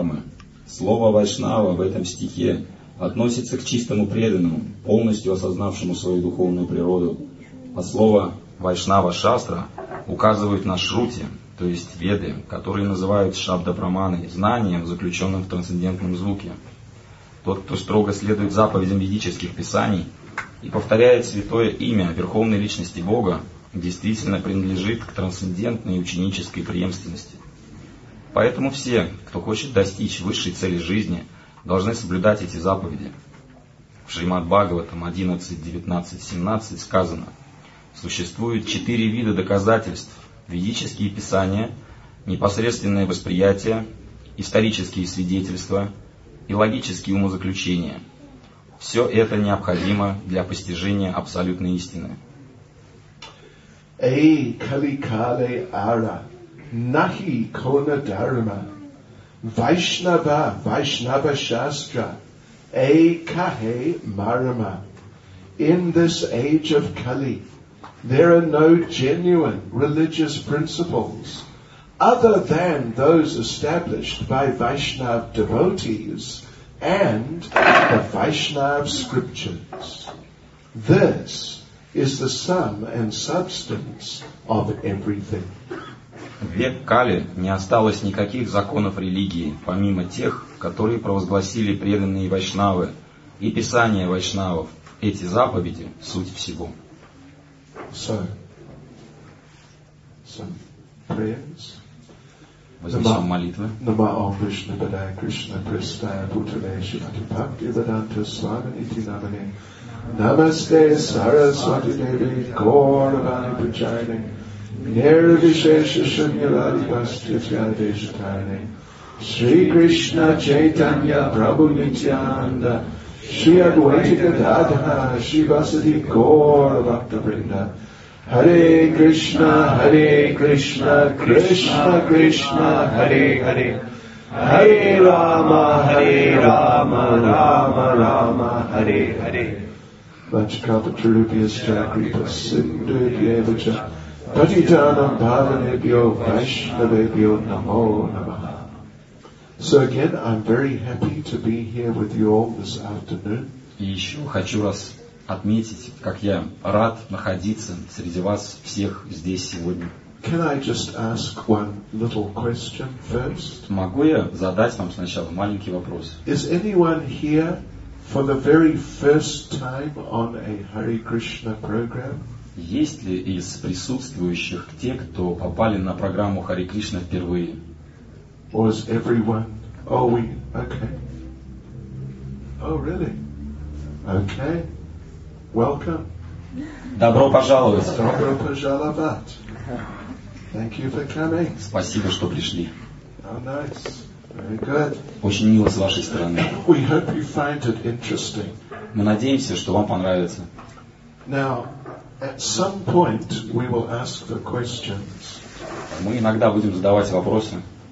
Вайшнавамы. Слово Вайшнава в этом стихе относится к чистому преданному, полностью осознавшему свою духовную природу, а слово Вайшнава Шастра указывает на Шрути, то есть Веды, которые называют Шабда-праманы, знанием, заключенным в трансцендентном звуке. Тот, кто строго следует заповедям ведических писаний и повторяет святое имя Верховной Личности Бога, действительно принадлежит к трансцендентной ученической преемственности. Поэтому все, кто хочет достичь высшей цели жизни, должны соблюдать эти заповеди. В Шримад Бхагаватам 11, 19, 17 сказано: существует 4 вида доказательств: ведические писания, непосредственное восприятие, исторические свидетельства и логические умозаключения. Все это необходимо для постижения абсолютной истины. Эй, каликале ара, нахи кона дharma, Vaishnava, Vaishnava Shastra, эй kahe marama. In this age of Kali, there are no genuine religious principles other than those established by Vaishnava devotees and the Vaishnava scriptures. This is the sum and substance of everything. В век Кали не осталось никаких законов религии, помимо тех, которые провозгласили преданные вайшнавы и писания вайшнавов. Эти заповеди — суть всего. Some prayers. Вознесем молитвы. Namo Krishna Padaya Krishna Prestaya Bhutale Shrimati Bhaktivedanta Swaminiti Namane Namaste Saraswati Devi Gauravani Pujayane Nirvishesha Shunyavadi Vastyatyadeshatarane Sri Krishna Chaitanya Prabhu Nityananda Sri Advaita Gadadhara Sri Vasadi Gaura Bhakta Vrinda Hare Krishna, Krishna Krishna, Hare Hare, Hare Rama, Rama Rama, Hare Hare. Vachkalpatarubhyascha kripa sindhudhyevacha patitanam bhavanebhyo vaishnavebhyo namo namaha. So again, I'm very happy to be here with you all this afternoon. И еще хочу раз отметить, как я рад находиться среди вас всех здесь сегодня. Can I just ask one little question first? Могу я задать вам сначала маленький вопрос? Is anyone here for the very first time on a Hare Krishna program? Есть ли из присутствующих те, кто попали на программу Харе Кришна впервые? Or is everyone? Okay. Oh, really? Okay. Welcome. Добро пожаловать. Добро пожаловать. Thank you for coming. Спасибо, что пришли. Oh, nice. Very good. Очень мило с вашей стороны. We hope you find it interesting. Мы надеемся, что вам понравится. Now, at some point, we will ask the questions. Мы иногда будем задавать вопросы.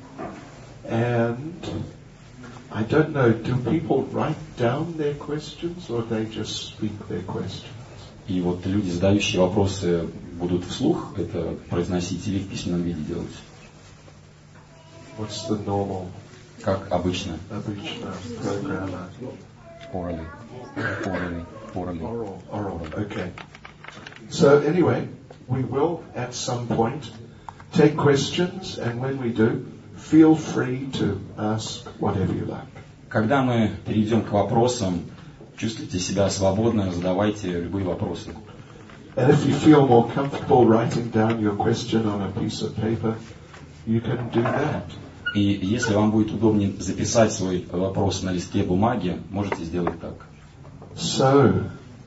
And I don't know, do people write down their questions or they just speak their questions? И вот люди, задающие вопросы, будут вслух это произносить или в письменном виде делать? What's the normal? Как обычно. Обычно программа. Orally. Oral. Okay. So anyway, we will at some point take questions, and when we do, feel free to ask whatever you like. Когда мы перейдем к вопросам, чувствуйте себя свободно, задавайте любые вопросы. And if you feel more comfortable writing down your question on a piece of paper, you can do that. И если вам будет удобнее записать свой вопрос на листке бумаги, можете сделать так. So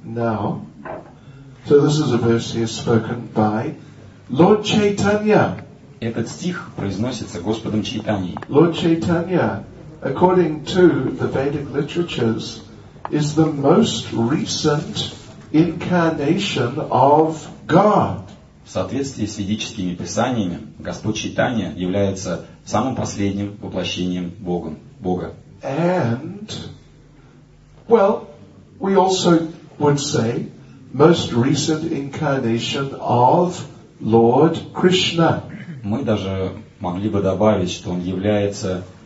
this is a verse here spoken by Lord Chaitanya. Этот стих произносится Господом Чайтаньей. Lord Chaitanya, according to the Vedic literatures, is the most recent incarnation of God. В соответствии с ведическими писаниями, Господь Чайтанья является самым последним воплощением Бога. And, well, we also would say, most recent incarnation of Lord Krishna. Мы даже могли бы добавить, что он является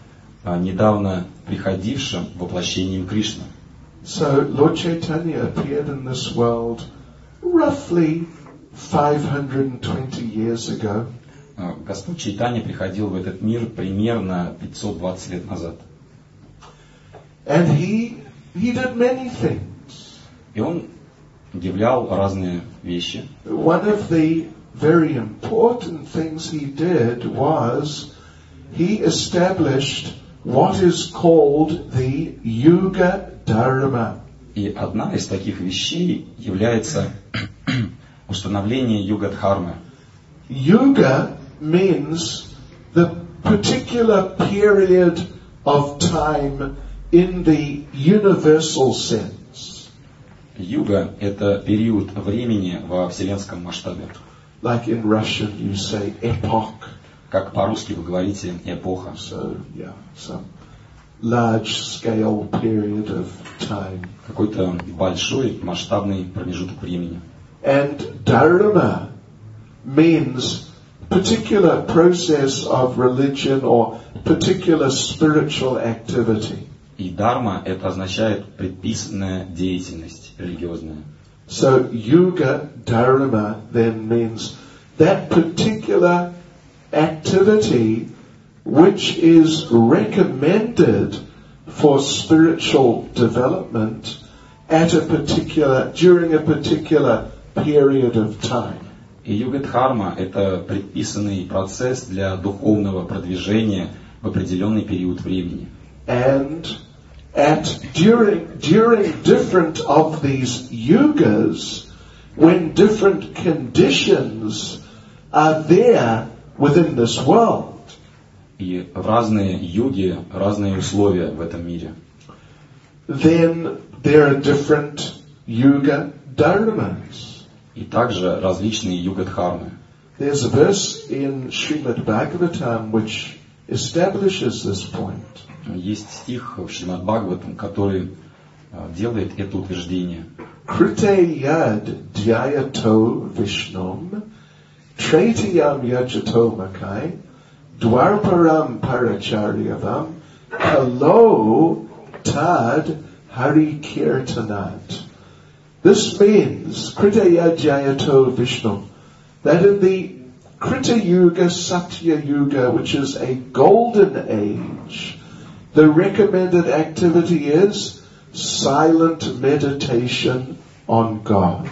недавно приходившим воплощением Кришны. So Lord Chaitanya appeared in this world roughly 520 years ago. Господь Чайтанья приходил в этот мир примерно 520 лет назад. And he did many things. И он являл разные вещи. One of the very important things he did was he established what is called the Yuga Dharma. И одна из таких вещей является установление Юга-дхармы. Yuga means the particular period of time in the universal sense. Юга — это период времени во вселенском масштабе. Like in Russian you say epoch. Как по-русски вы говорите эпоха. So, yeah, some large scale period of time. Какой-то большой масштабный промежуток времени. And dharma means particular process of religion or particular spiritual activity. И дарма — это означает предписанная деятельность религиозная. So Yuga Dharma then means that particular activity which is recommended for spiritual development during a particular period of time. И юга-дхарма — это предписанный процесс для духовного продвижения в определенный период времени. And during different of these yugas, when different conditions are there within this world, И в разные юги разные условия в этом мире. then there are different yuga dharmas. И также различные юга-дхармы. There's a verse in Srimad Bhagavatam which establishes this point. Есть стих в Шримад Бхагаватам, который делает это утверждение. Krite yad dhyayato vishnum, traitiyam yajato makai, dwarparam paracharyavam, kalo tad hari kirtanat. This means, Krita yad dhyayato vishnum, that in the Krita Yuga, Satya Yuga, which is a golden age, the recommended activity is silent meditation on God.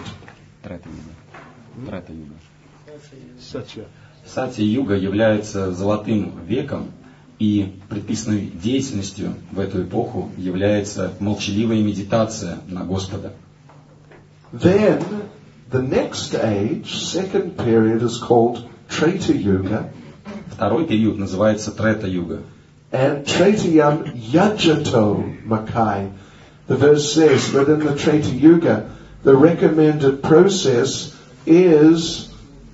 Сатья-юга является золотым веком, и предписанной деятельностью в эту эпоху является молчаливая медитация на Господа. Then, the next age, second period, is called Treta Yuga. Второй период называется Трета-юга. And Tretayam Yajato Makai. The verse says that in the Treta Yuga, the recommended process is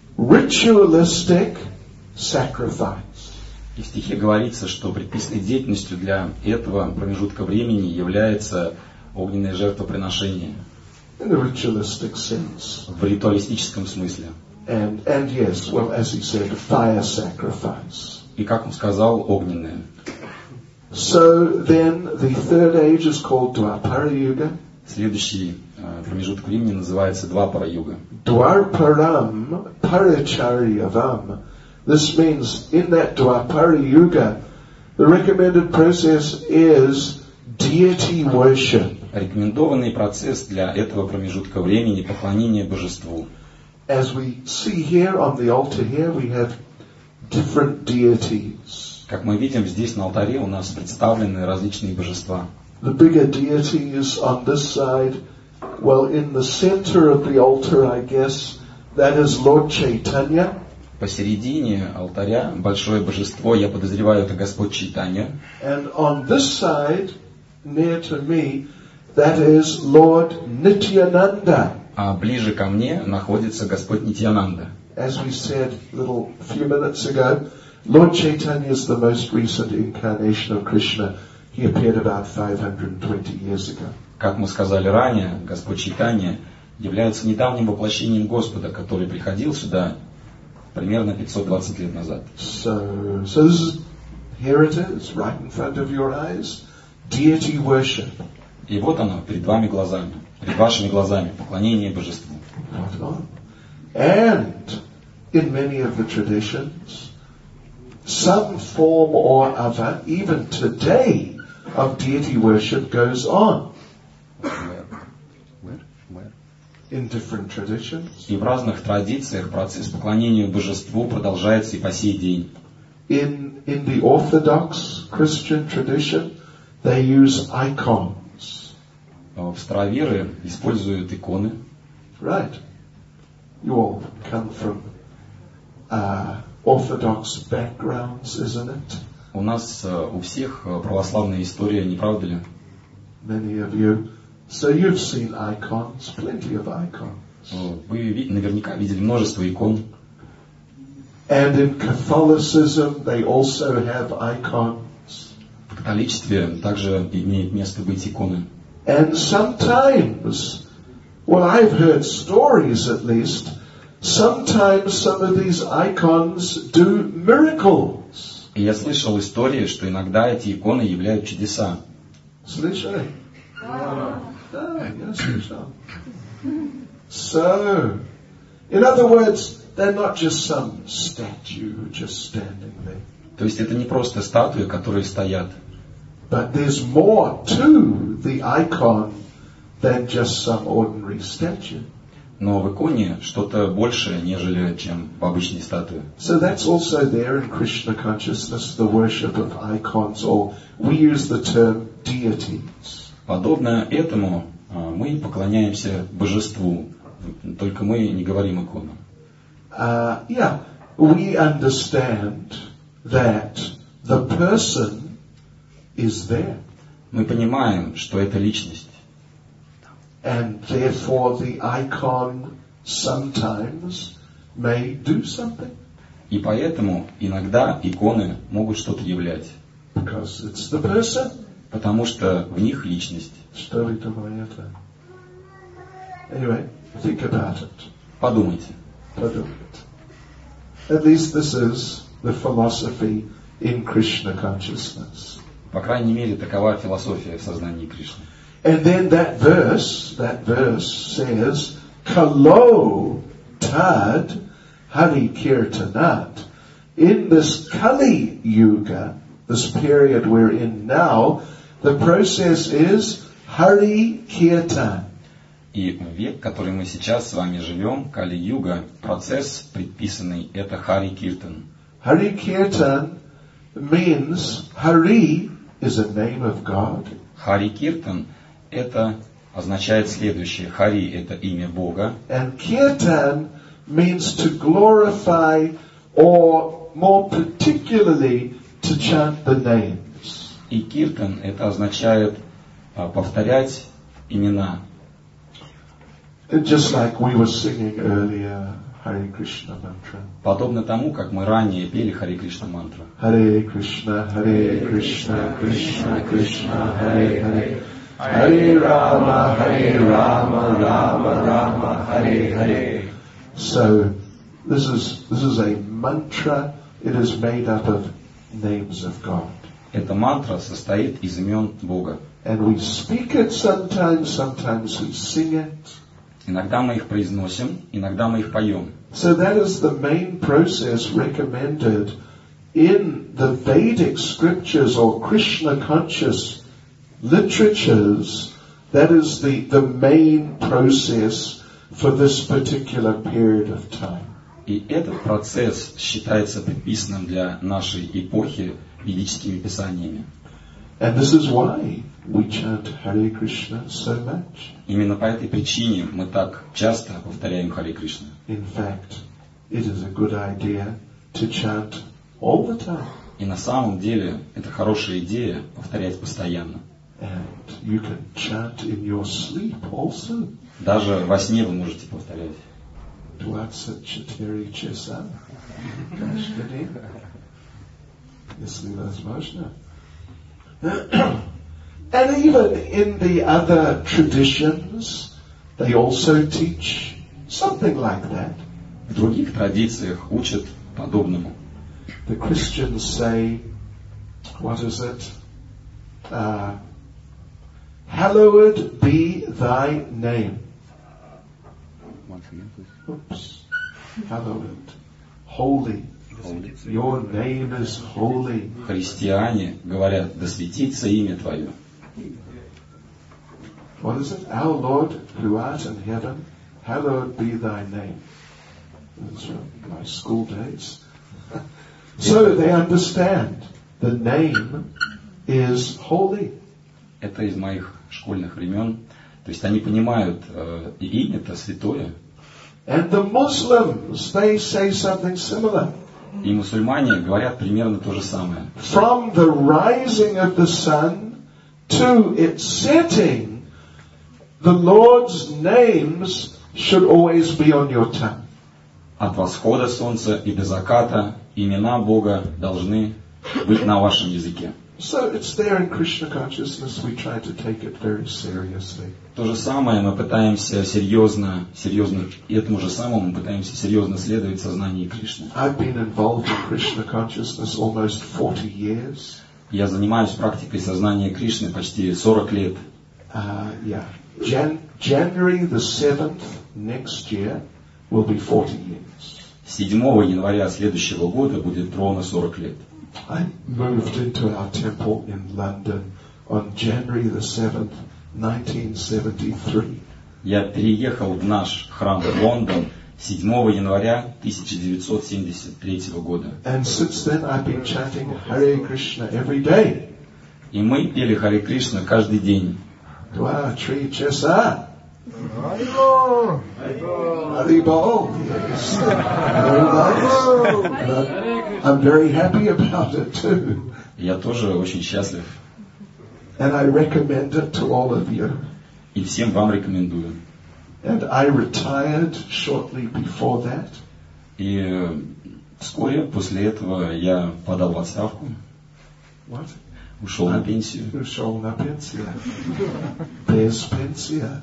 ritualistic sacrifice. И в стихе говорится, что предписанной деятельностью для этого промежутка времени является огненное жертвоприношение. In the ritualistic sense. В ритуалистическом смысле. And yes, well, as he said, fire sacrifice. И, как он сказал, огненное. So then the third age is called Dwapara Yuga. Следующий промежуток времени называется Двапара-юга. Dwarparam Paracharyavam. This means in that Dwapara Yuga, the recommended process is deity worship. Рекомендованный процесс для этого промежутка времени — поклонение божеству. As we see here on the altar here, we have different deities. Как мы видим, здесь на алтаре у нас представлены различные божества. The bigger deities on this side, well, in the center of the altar, I guess, that is Lord Chaitanya. Посередине алтаря большое божество, я подозреваю, это Господь Чайтанья. And on this side, near to me, that is Lord Nityananda. А ближе ко мне находится Господь Нитьянанда. As we said a few minutes ago, Lord Chaitanya is the most recent incarnation of Krishna. He appeared about 520 years ago. Как мы сказали ранее, Господь Чайтанья является недавним воплощением Господа, который приходил сюда примерно 520 лет назад. So this is here it is, right in front of your eyes, deity worship. И вот оно, перед вами глазами, перед вашими глазами, поклонение божеству. And in many of the traditions, some form or other, even today, of deity worship goes on. In different traditions. И в разных традициях процесс поклонения божеству продолжается и по сей день. In the Orthodox Christian tradition, they use icons. Староверы используют иконы. Right. You all come from Orthodox backgrounds, isn't it? У нас у всех православная история, не правда ли? Many of you. So you've seen icons, plenty of icons. Вы наверняка видели множество икон. And in Catholicism, they also have icons. В католичестве также имеет место быть иконы. And sometimes, well, I've heard stories at least, sometimes some of these icons do miracles. И я слышал истории, что иногда эти иконы являют чудеса. Слышали? Я слышал. So, in other words, they're not just some statue just standing there. То есть это не просто статуи, которые стоят. But there's more to the icon than just some ordinary statue. Но в иконе что-то большее, нежели чем в обычной статуе. So that's also there in Krishna consciousness, the worship of icons, or we use the term deities. Подобно этому мы поклоняемся божеству, только мы не говорим икону. Yeah, we understand that the person is there. Мы понимаем, что это личность. And therefore the icon sometimes may do something. И поэтому иногда иконы могут что-то являть. Because it's the person. Потому что в них личность. Anyway, think about it. Подумайте. At least this is the philosophy in Krishna consciousness. По крайней мере, такова философия в сознании Кришны. And then that verse says, Kalo tad hari kirtanat. In this Kali Yuga, this period we're in now, the process is Hari Kirtan. И век, в который мы сейчас с вами живем, Кали-юга, процесс предписанный, это Хари Киртан. Hari Kirtan means Hari is a name of God. Хари Киртан это означает следующее. Хари это имя Бога. And Kirtan means to glorify or more particularly to chant the names. И Киртан это означает повторять имена. Just like we were singing earlier, Hare Krishna mantra. Подобно тому, как мы ранее пели Хари Кришна мантру. Hare Krishna, Krishna Krishna, Hare Hare. Hare Rama, Rama Rama, Hare Hare. So, this is a mantra. It is made up of names of God. Эта мантра состоит из имен Бога. And we speak it sometimes we sing it. Иногда мы их произносим, иногда мы их поем. So that is the main process recommended in the Vedic scriptures or Krishna conscious literatures. That is the main process for this particular period of time. И этот процесс считается предписанным для нашей эпохи ведическими писаниями. And this is why we chant Hare Krishna so much. Именно по этой причине мы так часто повторяем Хари Кришна. In fact, it is a good idea to chant all the time. И на самом деле это хорошая идея повторять постоянно. And you can chant in your sleep also. Даже во сне вы можете повторять. Если возможно. And even in the other traditions, they also teach something like that. В других традициях учат подобному. The Christians say, what is it? Hallowed be thy name. Oops. Hallowed. Holy. Your name is holy. Христиане говорят: да светится имя Твое. What is it? Our Lord who art in heaven, hallowed be thy name. That's from my school days. So they understand the name is holy. Это из моих школьных времен. То есть они понимают, имя-то святое. And the Muslims, they say something similar. И мусульмане говорят примерно то же самое. From the rising of the sun to its setting, the Lord's names should always be on your tongue. От восхода солнца и до заката имена Бога должны быть на вашем языке. So it's there in Krishna consciousness. We try to take it very seriously. То же самое мы пытаемся серьезно, и этому же самому мы пытаемся серьезно следовать сознанию Кришны. I've been involved in Krishna consciousness almost 40 years. Я занимаюсь практикой сознания Кришны почти 40 лет. January the 7th next year will be 40 years. 7 января следующего года будет ровно 40 лет. I moved into our temple in London on January the 7th, 1973. Я переехал в наш храм в Лондон 7 января 1973 года. And since then I've been chanting Hare Krishna every day. И мы пели Харе Кришна каждый день. Dwa, Tri, Chesa. Haribol. Haribol. Yes. Very nice. But I'm very happy about it too. Я тоже очень счастлив. And I recommend it to all of you. И всем вам рекомендую. And I retired shortly before that. И вскоре после этого я подал в отставку. What? Ушел на пенсию. Ушел на пенсию. Без пенсия.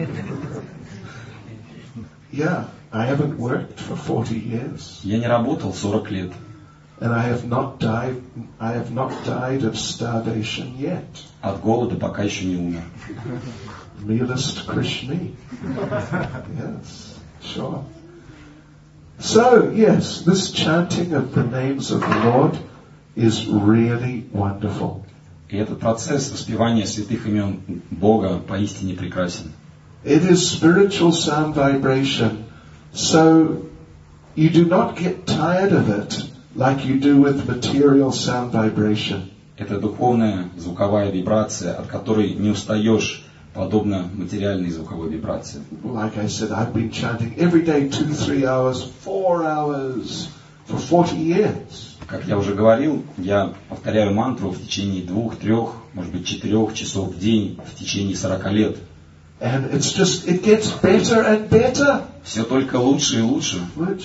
Yeah, I haven't worked for 40 years. Я не работал 40 лет. And I have not died of starvation yet. От голода пока еще не умер. Milist Krishna. Yes, sure. So, yes, this chanting of the names of the Lord is really wonderful. И этот процесс воспевания святых имен Бога поистине прекрасен. It is spiritual sound vibration, so you do not get tired of it like you do with material sound vibration. Это духовная звуковая вибрация, от которой не устаешь, подобно материальной звуковой вибрации. Like I said, I've been chanting every day 2-3 hours, 4 hours for 40 years. Как я уже говорил, я повторяю мантру в течение 2-3, может быть 4 часов в день в течение 40 лет. And it gets better and better. Все только лучше и лучше.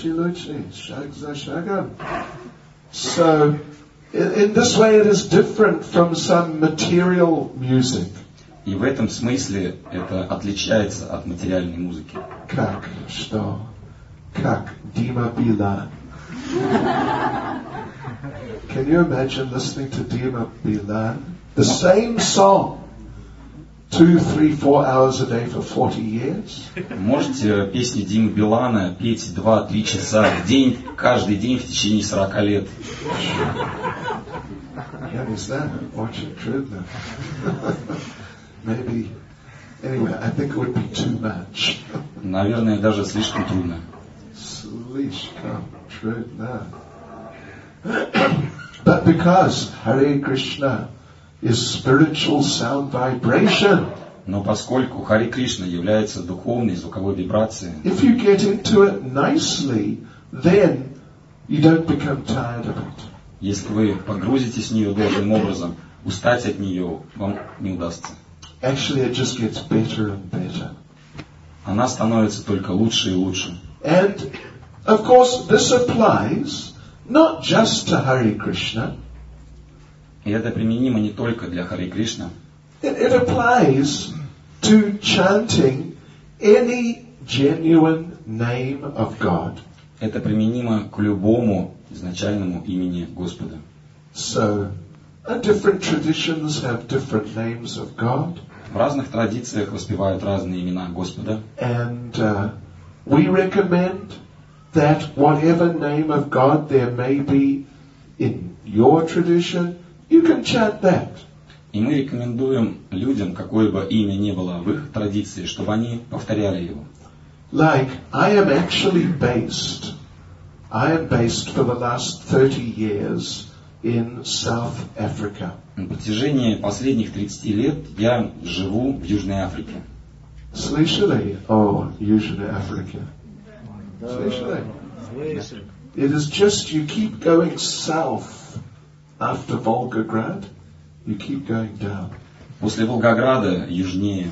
So, in this way it is different from some material music. И в этом смысле это отличается от материальной музыки. Как, что? Как Dima Bilan. Can you imagine listening to Dima Bilan? The same song. 2, 3, 4 hours a day for 40 years. Можете песни Димы Билана петь 2-3 часа в день, каждый день в течение 40 лет. You understand? Очень трудно. Maybe. Anyway, I think it would be too much. Наверное, даже слишком трудно. Слишком трудно. But because Hare Krishna is spiritual sound vibration. Но поскольку Харе Кришна является духовной звуковой вибрацией, If you get into it nicely, then you don't become tired of it. если вы погрузитесь в нее должным образом, устать от нее вам не удастся. Actually, it just gets better and better. Она становится только лучше и лучше. And, of course, this applies not just to Hare Krishna. И это применимо не только для Харе Кришна. It applies to chanting any genuine name of God. Это применимо к любому изначальному имени Господа. So, And different traditions have different names of God. В разных традициях воспевают разные имена Господа. And we recommend that whatever name of God there may be in your tradition, you can chant that. И мы рекомендуем людям, какое бы имя ни было в их традиции, чтобы они повторяли его. Like, I am based for the last 30 years in South Africa. На протяжении последних 30 лет я живу в Южной Африке. Слышали о Южной Африке? Слышали? It is just, you keep going south after Volgograd, you keep going down. После Волгограда южнее.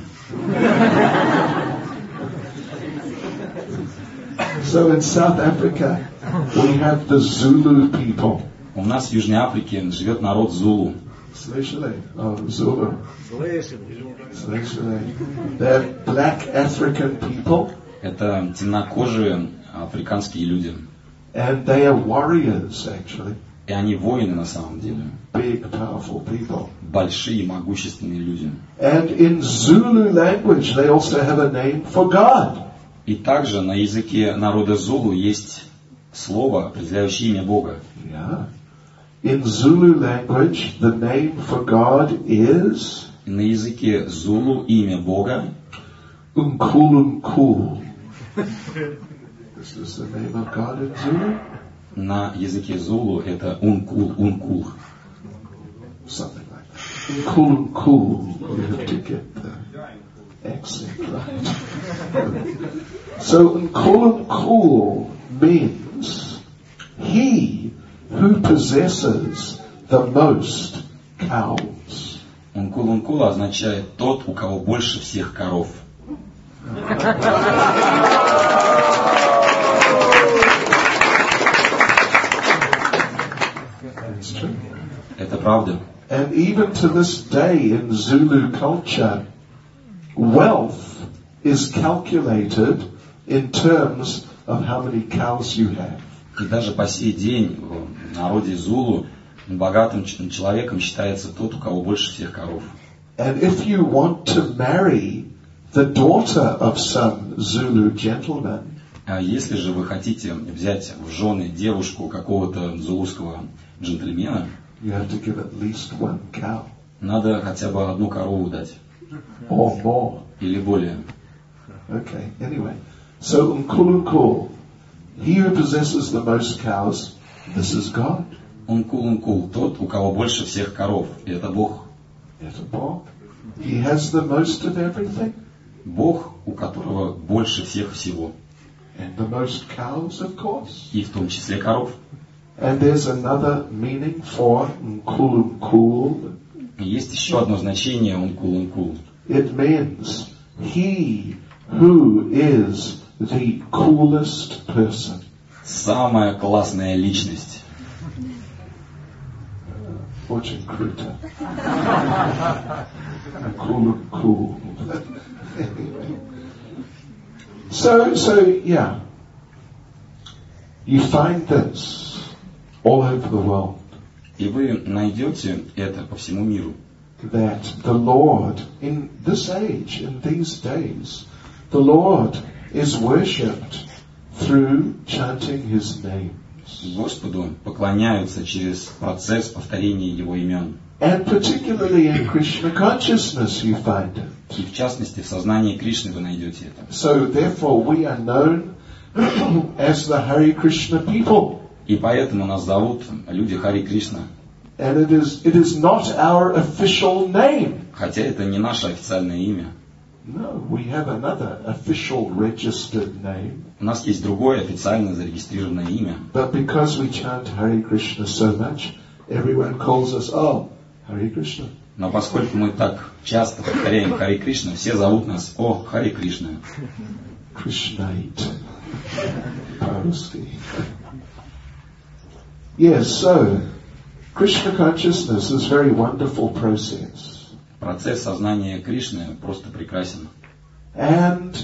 So in South Africa, we have the Zulu people. У нас в Южной Африке живет народ Зулу. Слышали? Oh, Zulu. Слышали. They're black African people. Это темнокожие африканские люди. And they are warriors, actually. И они воины на самом деле. Big, powerful people. Большие, могущественные люди. And in Zulu language, they also have a name for God. И также на языке народа Зулу есть слово, определяющее имя Бога. Yeah. In Zulu language, the name for God is И на языке Зулу имя Бога Unkulunkul. This is the name of God in Zulu? на языке Зулу это Ункул, Ункул. Something like that. Unkulunkul. You have to get the accent right. So Unkulunkul means he who possesses the most cows. Ункул, Ункул означает тот, у кого больше всех коров. That's true. Это правда. And even to this day in Zulu culture, wealth is calculated in terms of how many cows you have. И даже по сей день в народе Зулу богатым человеком считается тот, у кого больше всех коров. And if you want to marry the daughter of some Zulu gentleman, А если же вы хотите взять в жены девушку какого-то зулузского джентльмена, you have to give at least one cow надо хотя бы одну корову дать. or more. Или более. Okay, anyway. So Unkulunkul, he who possesses the most cows, this is God. Ункул, Ункул, тот, у кого больше всех коров. И это Бог. Это Бог. He has the most of everything. Бог, у которого больше всех всего. And the most cows, of course. И в том числе коров. And there's another meaning for Unkulunkul. И есть еще одно значение Ункул, Ункул. It means he who is the coolest person. Самая классная личность. Очень круто. Cool. So yeah. You find this all over the world. И вы найдете это по всему миру. That the Lord, in this age, in these days, the Lord is worshipped through chanting His names. Господу поклоняются через процесс повторения Его имен. And particularly in Krishna consciousness you find it. И в частности в сознании Кришны вы найдете это. So therefore we are known as the Hare Krishna people. И поэтому нас зовут люди Хари Кришна. And it is not our official name. Хотя это не наше официальное имя. No, we have another official registered name. У нас есть другое официально зарегистрированное имя. But because we chant Hare Krishna so much, everyone calls us, oh, Hare Krishna. Но поскольку мы так часто повторяем Хари Кришна, все зовут нас О Хари Кришна. Krishnite. Parvati. Yes, so Krishna consciousness is a very wonderful process. Процесс сознания Кришны просто прекрасен. And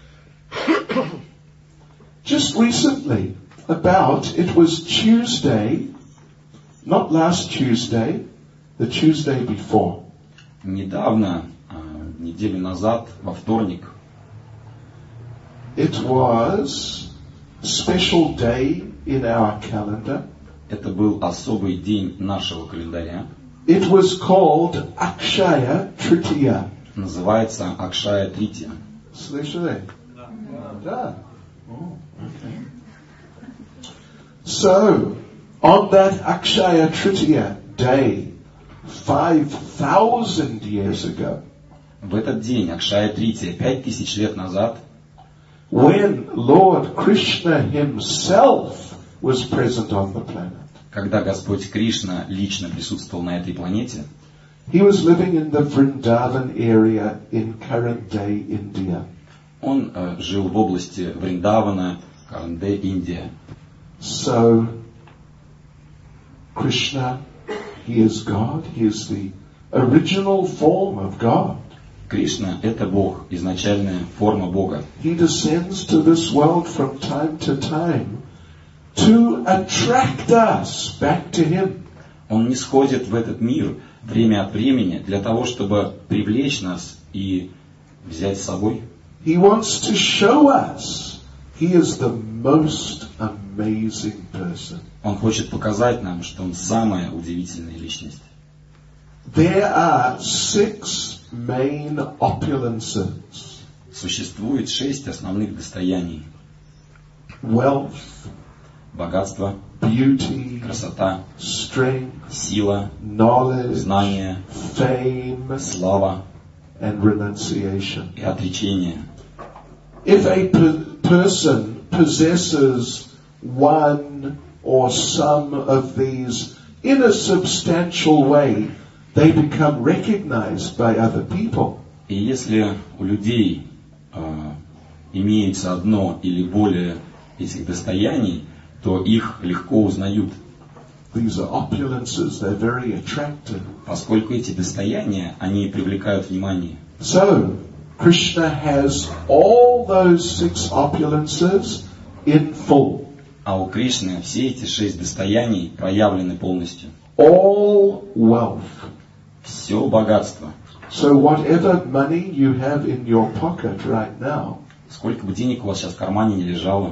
just recently, it was Tuesday, not last Tuesday, the Tuesday before, Недавно, неделю назад, во вторник, it was a special day in our calendar. это был особый день нашего календаря. It was called Akshaya Tritiya. Называется Акшая Трития. Слышали? Да. Oh, okay. So, on that Akshaya Tritiya day, 5,000 years ago, В этот день, Акшая Трития, 5000 лет назад, when Lord Krishna himself was present on the planet, когда Господь Кришна лично присутствовал на этой планете, he was living in the Vrindavan area in current day India. он жил в области Вриндавана, Каранде, Индия. So, Krishna, he is God, he is the original form of God. Кришна — это Бог, изначальная форма Бога. He descends to this world from time to time to attract us back to him. Он не сходит в этот мир время от времени для того, чтобы привлечь нас и взять с собой. He wants to show us he is the most amazing person. Он хочет показать нам, что он самая удивительная личность. There are 6 main opulences. Существует 6 основных достояний. Wealth, Богатство, beauty, красота, strength, сила, knowledge, знание, fame, слава and renunciation. и отречение. If a person possesses one or some of these in a substantial way, they become recognized by other people. И если у людей имеется одно или более этих достояний, то их легко узнают, These are opulences, they're very attractive. поскольку эти достояния, они привлекают внимание. So, Krishna has all those 6 opulences in full. А у Кришны все эти 6 достояний проявлены полностью. All wealth. Все богатство. So whatever money you have in your pocket right now, Сколько бы денег у вас сейчас в кармане не лежало,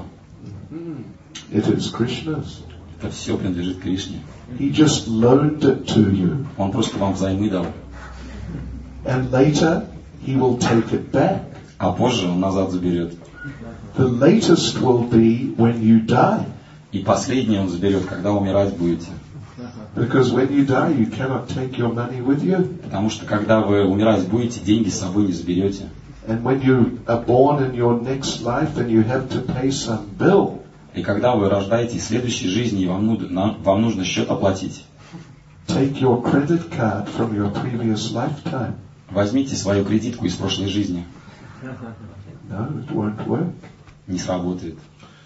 it is Krishna's. это все принадлежит Кришне. He just loaned it to you. Он просто вам взаймы дал. And later, he will take it back. А позже он назад заберет. The latest will be when you die. И последнее он заберет, когда умирать будете. Because when you die, you cannot take your money with you. Потому что когда вы умирать будете, деньги с собой не заберете. And when you are born in your next life and you have to pay some bill, И когда вы рождаетесь в следующей жизни, и вам нужно счет оплатить, take your credit card from your previous lifetime. возьмите свою кредитку из прошлой жизни. No, it won't work. Не сработает.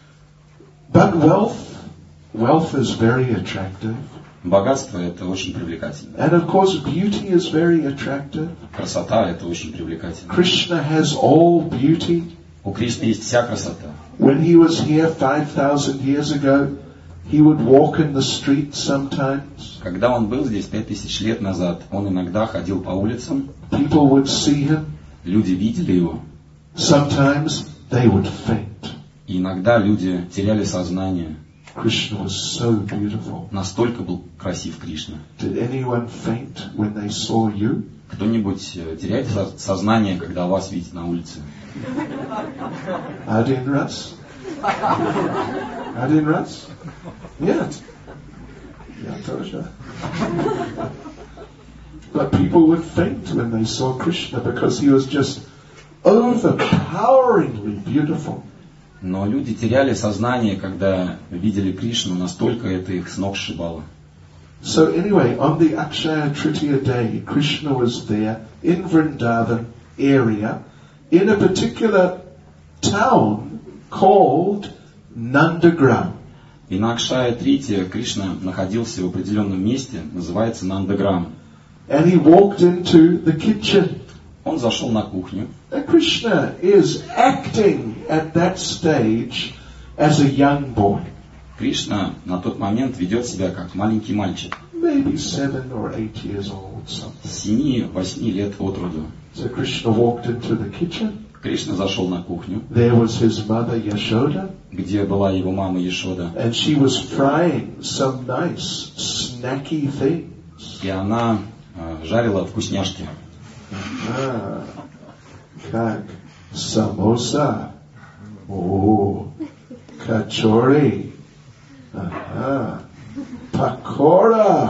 But wealth is very attractive. Богатство — это очень привлекательно. And of course, beauty is very attractive. Красота — это очень привлекательно. Krishna has all beauty. У Кришны есть вся красота. When he was here 5,000 years ago, he would walk in the streets sometimes. Когда он был здесь 5000 лет назад, он иногда ходил по улицам, People would see him. люди видели его, Sometimes they would faint. и иногда люди теряли сознание. Krishna was so beautiful. Настолько был красив Кришна. Did anyone faint when they saw you? Кто-нибудь теряет сознание, когда вас видит на улице? Один раз? Один раз? Нет. Я тоже. But people would faint when they saw Krishna because he was just overpoweringly beautiful. Но люди теряли сознание, когда видели Кришну, настолько это их с ног сшибало. So anyway, on the Akshaya Tritiya day, Krishna was there in Vrindavan area, in a particular town called Nandagram. И на Акшая Трития Кришна находился в определенном месте, называется Нандаграм. And he walked into the kitchen. Он зашел на кухню. And Krishna is acting at that stage as a young boy. Кришна на тот момент ведет себя как маленький мальчик. maybe 7 or 8 years old, something. 7-8 лет от роду. So Krishna walked into the kitchen. Кришна зашел на кухню, There was his mother Yashoda, где была его мама Ешода, and she was frying some nice snacky things. и она жарила вкусняшки. Как samosa, kachori, pakora,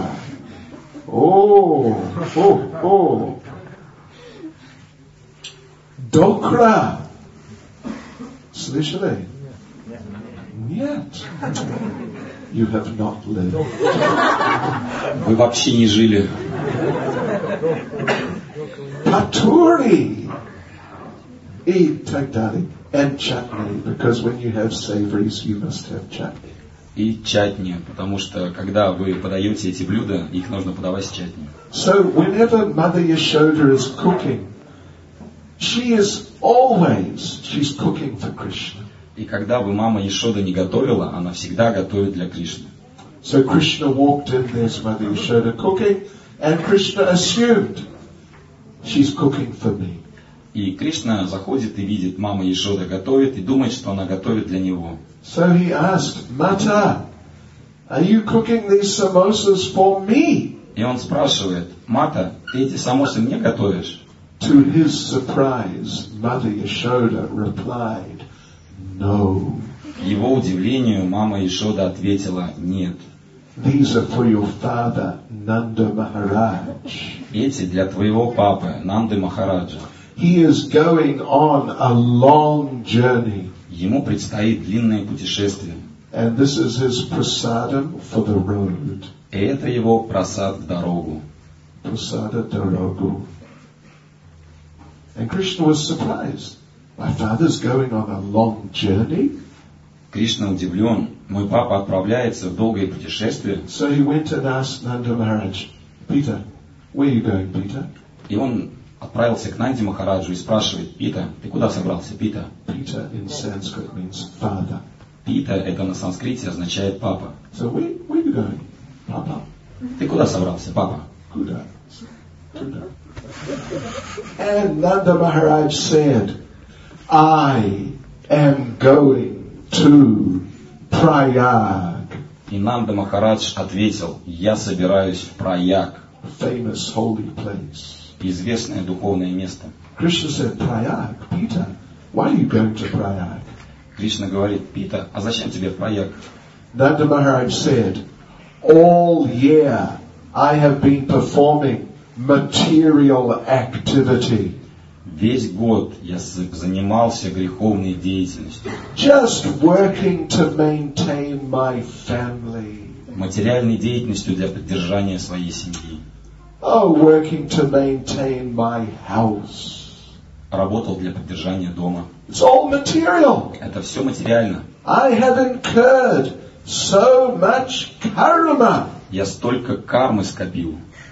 dokra. Слышали? Нет. You have not lived. Вы вообще не жили. Paturi. И так далее. And chutney, because when you have savories, you must have chutney. И чатни, потому что когда вы подаете эти блюда, их нужно подавать с чатни. So whenever Mother Yashoda is cooking, she's cooking for Krishna. И когда бы мама Ешода не готовила, она всегда готовит для Кришны. So Krishna walked in, there's Mother Yashoda cooking, and Krishna assumed she's cooking for me. И Кришна заходит и видит, мама Ешода готовит, и думает, что она готовит для него. So he asked, Mata, are you cooking these samosas for me? И он спрашивает, Мата, ты эти самосы мне готовишь? To his surprise, Mother Yashoda replied, no. К его удивлению, мама Ешода ответила, нет. These are for your father, Nanda Maharaj. Эти для твоего папы, Нанды Махараджа. He is going on a long journey. Ему предстоит длинное путешествие. And this is his prasadam for the road. И это его просад в дорогу. Prasada Darogu. And Krishna was surprised. My father's going on a long journey? Кришна удивлен. Мой папа отправляется в долгое путешествие. So he went and asked Nanda Maharaj, Peter, where are you going, Peter? И он отправился к Нанде Махараджу и спрашивает, Пита, ты куда собрался, Пита? Peter in Sanskrit means father. Пита это на санскрите означает папа. So where are you going, Papa? Ты куда собрался, папа? Kuda. And Nanda Maharaj said, I am going to Prayag. И Нанда Махарадж ответил, я собираюсь в Праяг, Famous holy place. известное духовное место. Krishna said, Prayag, Peter, why are you going to Prayag? Кришна говорит, Пита, а зачем тебе в Праяг? Nanda Maharaj said, all year I have been performing material activity. Весь год я занимался греховной деятельностью, Just working to maintain my family. материальной деятельностью для поддержания своей семьи. Oh, working to maintain my house. Работал для поддержания дома. It's all material. Это все материально. I have incurred so much karma. Я столько кармы скопил.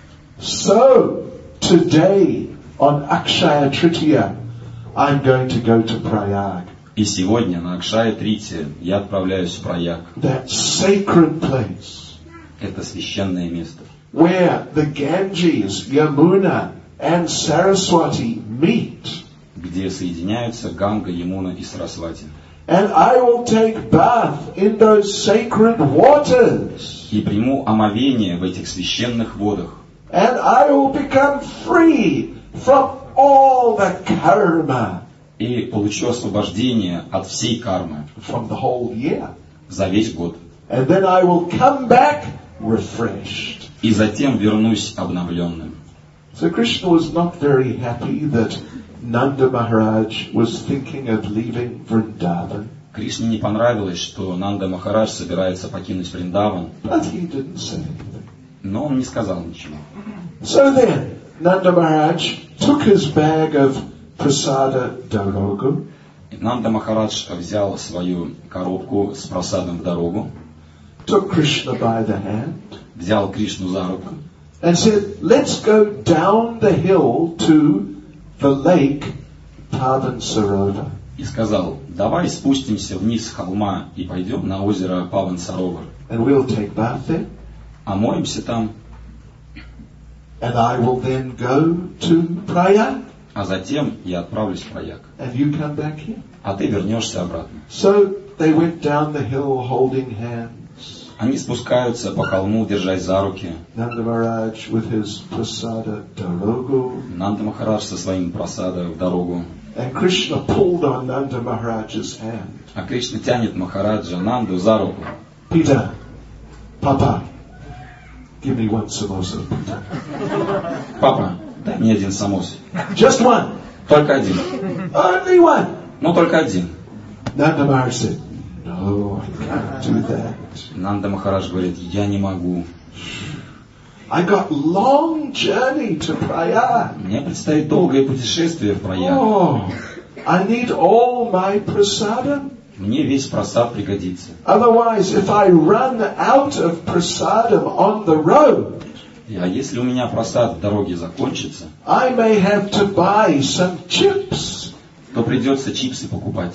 So, today, on Akshaya Tritiya, I'm going to go to Prayag. И сегодня на Акшая Трития я отправляюсь в Праяг. That sacred place Это священное место, where the Ganges, Yamuna and Saraswati meet. где соединяются Ганга, Ямуна и Сарасвати. And I will take bath in those sacred waters. И приму омовение в этих священных водах. And I will become free from all the karma. И получу освобождение от всей кармы From the whole year. за весь год. And then I will come back refreshed. И затем вернусь обновленным. So Krishna was not very happy that Nanda Maharaj was thinking of leaving Vrindavan. Кришне не понравилось, что Нанда Махарадж собирается покинуть Вриндаван, But he didn't say anything. но он не сказал ничего. So then, Nanda Maharaj took his bag of prasada darogu. И Нанда Махарадж взял свою коробку с просадом в дорогу, Took Krishna by the hand. взял Кришну за руку And said, let's go down the hill to the lake Pavan Sarovar. и сказал, давай спустимся вниз с холма и пойдем на озеро Паван Саровар. And we'll take bath there. Омоемся там. And I will then go to Prayag. А затем я отправлюсь в Праяг. And you come back here. А ты вернешься обратно. So they went down the hill holding hands. Они спускаются по холму, держась за руки. Nanda Maharaj with his prasada darogu. Нанда Махарадж со своим прасадой в дорогу. And Krishna pulled on Nanda Maharaj's hand. А Кришна тянет Махараджа Нанду за руку. Peter, Papa, give me one samosa, Peter. Папа, дай мне один самос. Just one. Только один. Only one. Ну, только один. Nanda Maharaj said, no, I can't do that. Нанда Махарадж говорит, я не могу. I got long journey to Prayag. Мне предстоит долгое путешествие в Праяг. Oh, I need all my prasadam. Мне весь прасад пригодится. Otherwise, if I run out of prasadam on the road, А если у меня прасад в дороге закончится, I may have to buy some chips то придется чипсы покупать.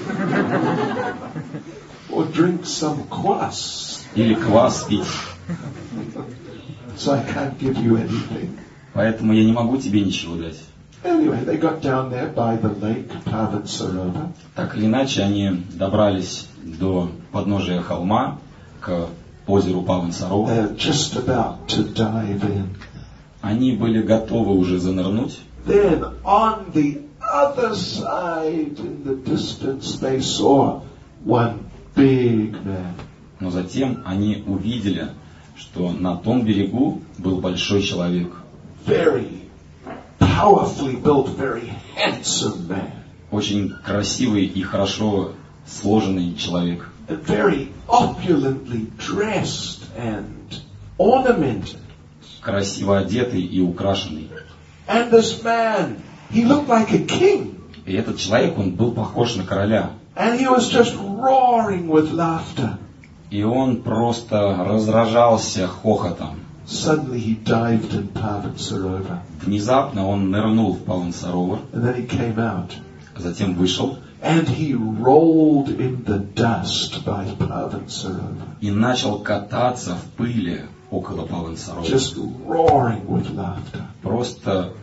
or drink some kvass. Или квас пить. So I can't give you anything. Поэтому я не могу тебе ничего дать. Anyway, they got down there by the lake, Pavansarovar. Так или иначе, они добрались до подножия холма, к озеру Павансарова. They're just about to dive in. Они были готовы уже занырнуть. Then on the other side, in the distance, they saw one big man. Но затем они увидели, что на том берегу был большой человек. Very powerfully built, very handsome man. Очень красивый и хорошо сложенный человек. And very opulently dressed and ornamented. Красиво одетый и украшенный. And this man, he looked like a king. И этот человек, он был похож на короля. And he was just roaring with laughter. И он просто разражался хохотом. Suddenly he dived in Pavansarovar. Внезапно он нырнул в Павансаровар, And then he came out. затем вышел And he rolled in the dust by Pavansarovar. и начал кататься в пыли около Павансаровара. Just roaring with laughter. Просто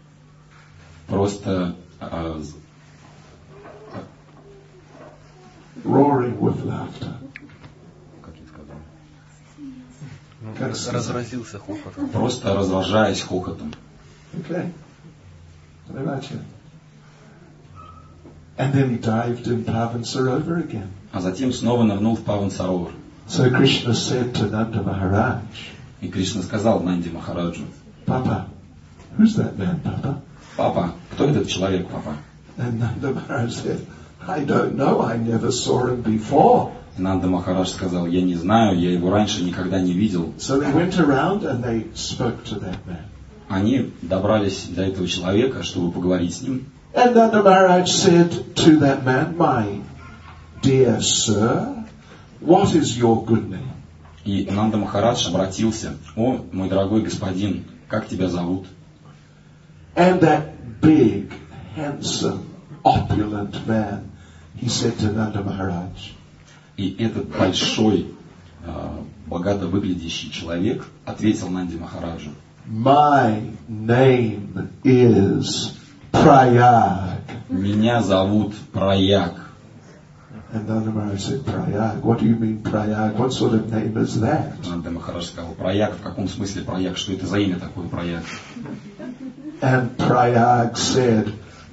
Roaring with laughter. Разразился хохотом. Просто разражаясь хохотом. Okay. Понимаете? And then he dived in Pavansarovar again. А затем снова нырнул в Павансаровар. So Krishna said to Nanda Maharaj, И Кришна сказал Нанде Махараджу: Papa, who's that man, Papa? Папа, кто этот человек, папа? And Nanda Maharaj said, I don't know, I never saw him before. И Нанда Махарадж сказал: я не знаю, я его раньше никогда не видел. So they went around and they spoke to that man. Они добрались до этого человека, чтобы поговорить с ним. And Nanda Maharaj said to that man, my dear sir, what is your good name? И Нанда Махарадж обратился: о, мой дорогой господин, как тебя зовут? And that big, handsome, opulent man, he said to Nanda Maharaj, И этот большой, богато выглядящий человек ответил Нанде Махараджу: my name is Prayag. меня зовут Праяг. And Nanda Maharaj said, Prayag? What do you mean Prayag? What sort of name is that? Нанда Махарадж сказал: Праяг, в каком смысле Праяг? Что это за имя такое, Праяг? And Prayag said,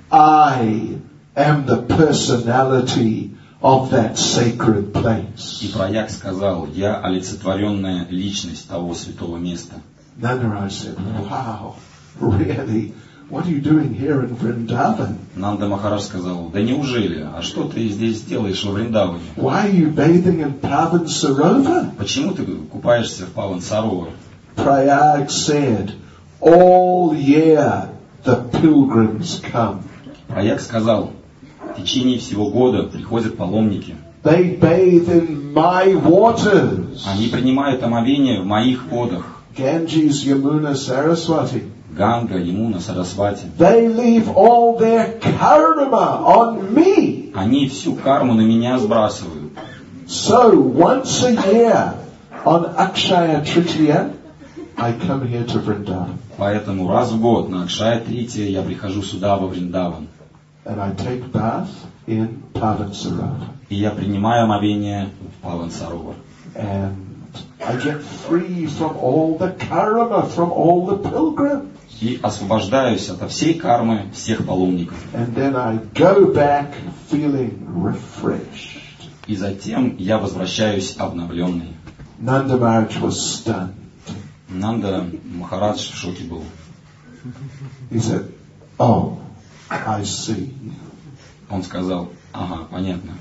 I am the personality of that sacred place. И Праяг сказал: я олицетворенная личность того святого места. Nanda Maharaj said, wow, really? What are you doing here in Vrindavan? Нанда Махарадж сказал: да неужели? А что ты здесь делаешь во Вриндаване? Why are you bathing in Pavansarovar? Почему ты купаешься в Павансаровар? Prayag said, all year the pilgrims come. Праяг сказал: в течение всего года приходят паломники. They bathe in my waters. Они принимают омовение в моих водах. Ganges, Yamuna, Saraswati. Ганга, Ямуна, Сарасвати. They leave all their karma on me. Они всю карму на меня sбрасывают. So once a year on Akshaya Tritiya, I come here to Vrindavan. Поэтому раз в год на Акшая-Трития я прихожу сюда, во Вриндаван. And I take bath in Pavan-Sarovar. И я принимаю омовение в Паван-Саровар. And I get free from all the karma, from all the pilgrims. И освобождаюсь от всей кармы всех паломников. And then I go back feeling refreshed. И затем я возвращаюсь обновленный. Nanda Maharaj was stunned. Нанда Махарадж в шоке был. He said, "Oh, I see." Он сказал, ага, понятно.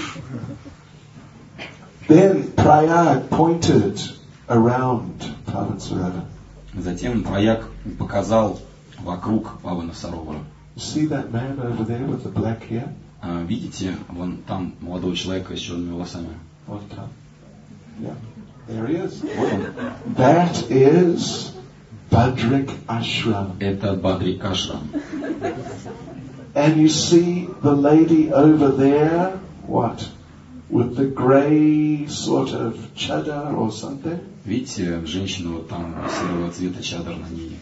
Then Prayag pointed around Pavan-Sarovar. Затем Праяг показал вокруг Павана-Саровара. See that man over there with the black hair? Видите, вон там молодого человека с черными волосами. One time. Yeah, there he is. Вот он. That is Badrik Ashram. Это Бадрик Ашрам. And you see the lady over there, what? With the grey sort of chadar or something? Видите, женщина вот там серого цвета, чадр на ней.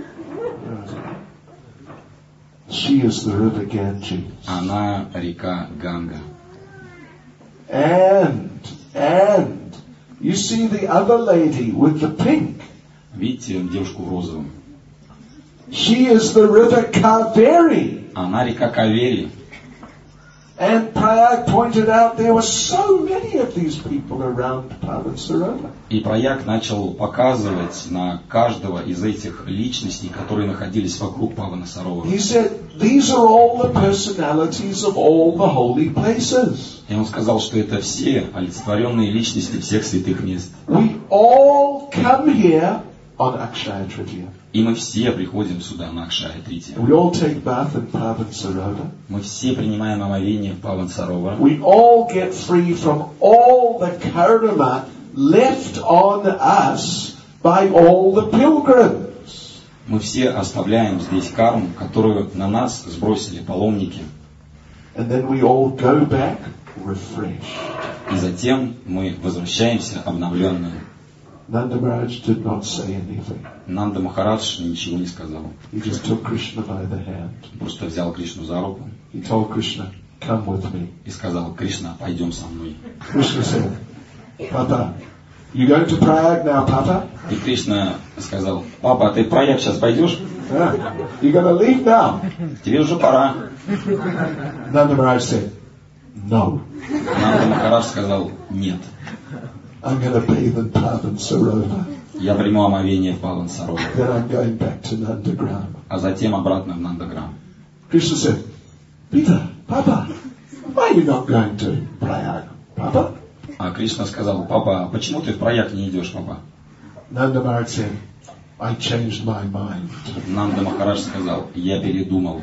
She is the river Ganges. Она река Ганга. And you see the other lady with the pink. Видите девушку в розовом? She is the river Kaveri. Она река Кавери. And Prayag pointed out there were so many of these people around Pavan-Sarovar. И Праяг начал показывать на каждого из этих личностей, которые находились вокруг Павана-Саровара. He said, these are all the personalities of all the holy places. И он сказал, что это все олицетворенные личности всех святых мест. We all come here on Akshaya Tritiya. И мы все приходим сюда на Акшая-Трития. We all take bath in Pavan-Sarovar. Мы все принимаем омовение в Паван-Саровар. We all get free from all the karma left on us by all the pilgrims. Мы все оставляем здесь карму, которую на нас сбросили паломники. And then we all go back refreshed. И затем мы возвращаемся обновленные. Nanda Maharaj did not say anything. Нанда Махарадж ничего не сказал. He just took Krishna by the hand. Просто взял Кришну за руку He told Krishna, come with me. и сказал, Кришна, пойдем со мной. Krishna said, Papa, you going to Prayag now, Papa? И Кришна сказал, папа, а ты в Праяг сейчас пойдешь? Yeah. You going to leave now? Тебе уже пора. Nanda Maharaj said, no. Нанда Махарадж сказал, нет. I'm going to bathe in Pavan-Sarovar. Я приму омовение в Паван-Саровар. Then I'm going back to Nandagram. А затем обратно в Нандаграм. Krishna said, Peter, Papa, why are you not going to Prayag, Papa? А Кришна сказал, папа, почему ты в Праяг не идешь, папа? Nanda Maharaj said, I changed my mind. Нанда Махарадж сказал, я передумал.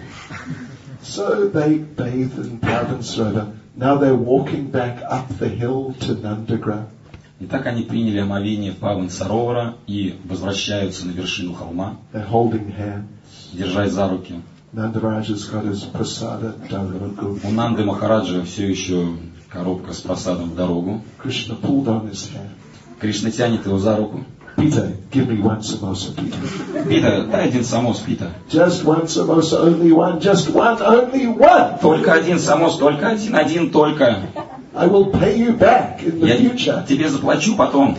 So they bathed in Pavan-Sarovar. Now they're walking back up the hill to Nandagram. И так они приняли омовение в Паван-Саровара и возвращаются на вершину холма, They're holding hands. держась за руки. Nanda Maharaj has got his prasada daragu. У Нанды Махараджа все еще коробка с просадом в дорогу. Krishna pulled on his hand. Кришна тянет его за руку. Peter, give me one samosa, Peter. Пита, дай один самос, Пита. Just one samosa, only one. Just one, only one. Только один самос, только один только. I will pay you back in the Я future. тебе заплачу потом.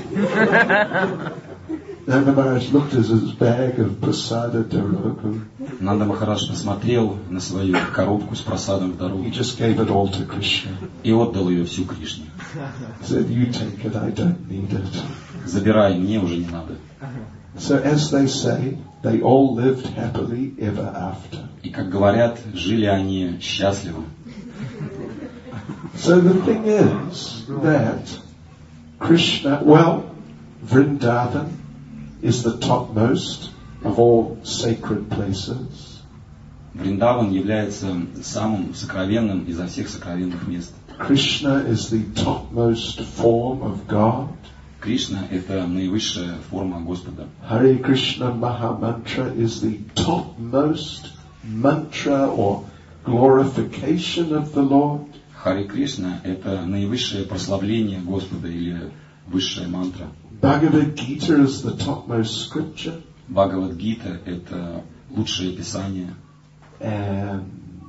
Nanda Maharaj looked at his bag of prasada daragu. Нанда Махарадж посмотрел на свою коробку с просадом в He дорогу just gave it all to Krishna. и отдал ее всю Кришне. He said, you take it, I don't need it. Забирай, мне уже не надо. So as they say, they all lived happily ever after. И как говорят, жили они счастливо. So the thing is that Krishna, well, Vrindavan is the topmost of all sacred places. Вриндаван является самым сокровенным изо всех сокровенных мест. Krishna is the topmost form of God. Кришна – это наивысшая форма Господа. Hare Krishna Mahamantra is the topmost mantra or glorification of the Lord. Харе Кришна – это наивысшее прославление Господа или высшая мантра. Bhagavad Gita is the topmost scripture. Бхагавад-гита — это лучшее писание. And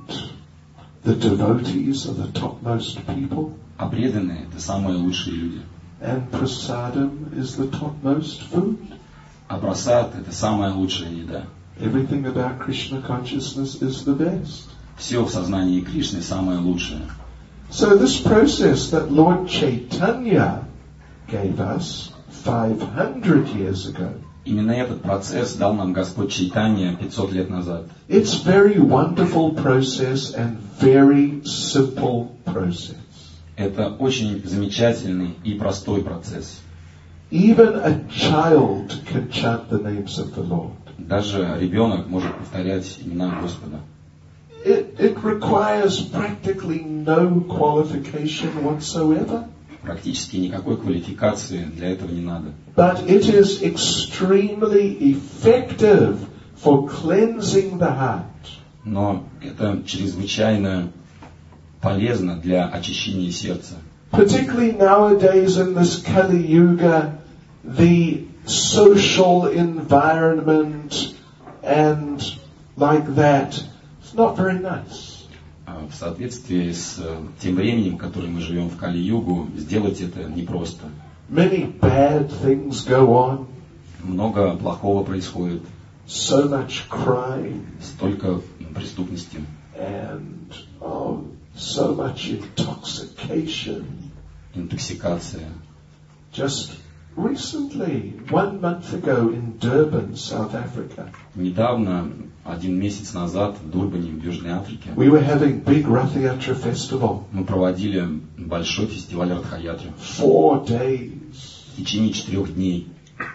the devotees are the topmost people. А преданные — это самые лучшие люди. And prasadam is the topmost food. А прасад — это самая лучшая еда. Everything about Krishna consciousness is the best. Все в сознании Кришны самое лучшее. So this process that Lord Chaitanya gave us 500 years ago, Именно этот процесс дал нам Господь Чайтанья 500 лет назад. it's very wonderful process and very simple process. Это очень замечательный и простой процесс. Even a child can chant the names of the Lord. Даже ребенок может повторять имена Господа. It requires practically no qualification whatsoever. Практически никакой квалификации для этого не надо. But it is extremely effective for cleansing the heart. Но это чрезвычайно полезно для очищения сердца. Particularly nowadays in this Kali Yuga, the social environment and like that, it's not very nice. В соответствии с тем временем, в котором мы живем в Кали-югу, сделать это непросто. Many bad things go on. Много плохого происходит, So much crime столько преступности, and so much intoxication. интоксикация. Just recently, 1 month ago in Durban, South Africa, Недавно, 1 месяц назад, в Дурбане, в Южной Африке, we were having big Rath Yatra festival. мы проводили большой фестиваль Радха-ятры. 4 days, В течение 4 дней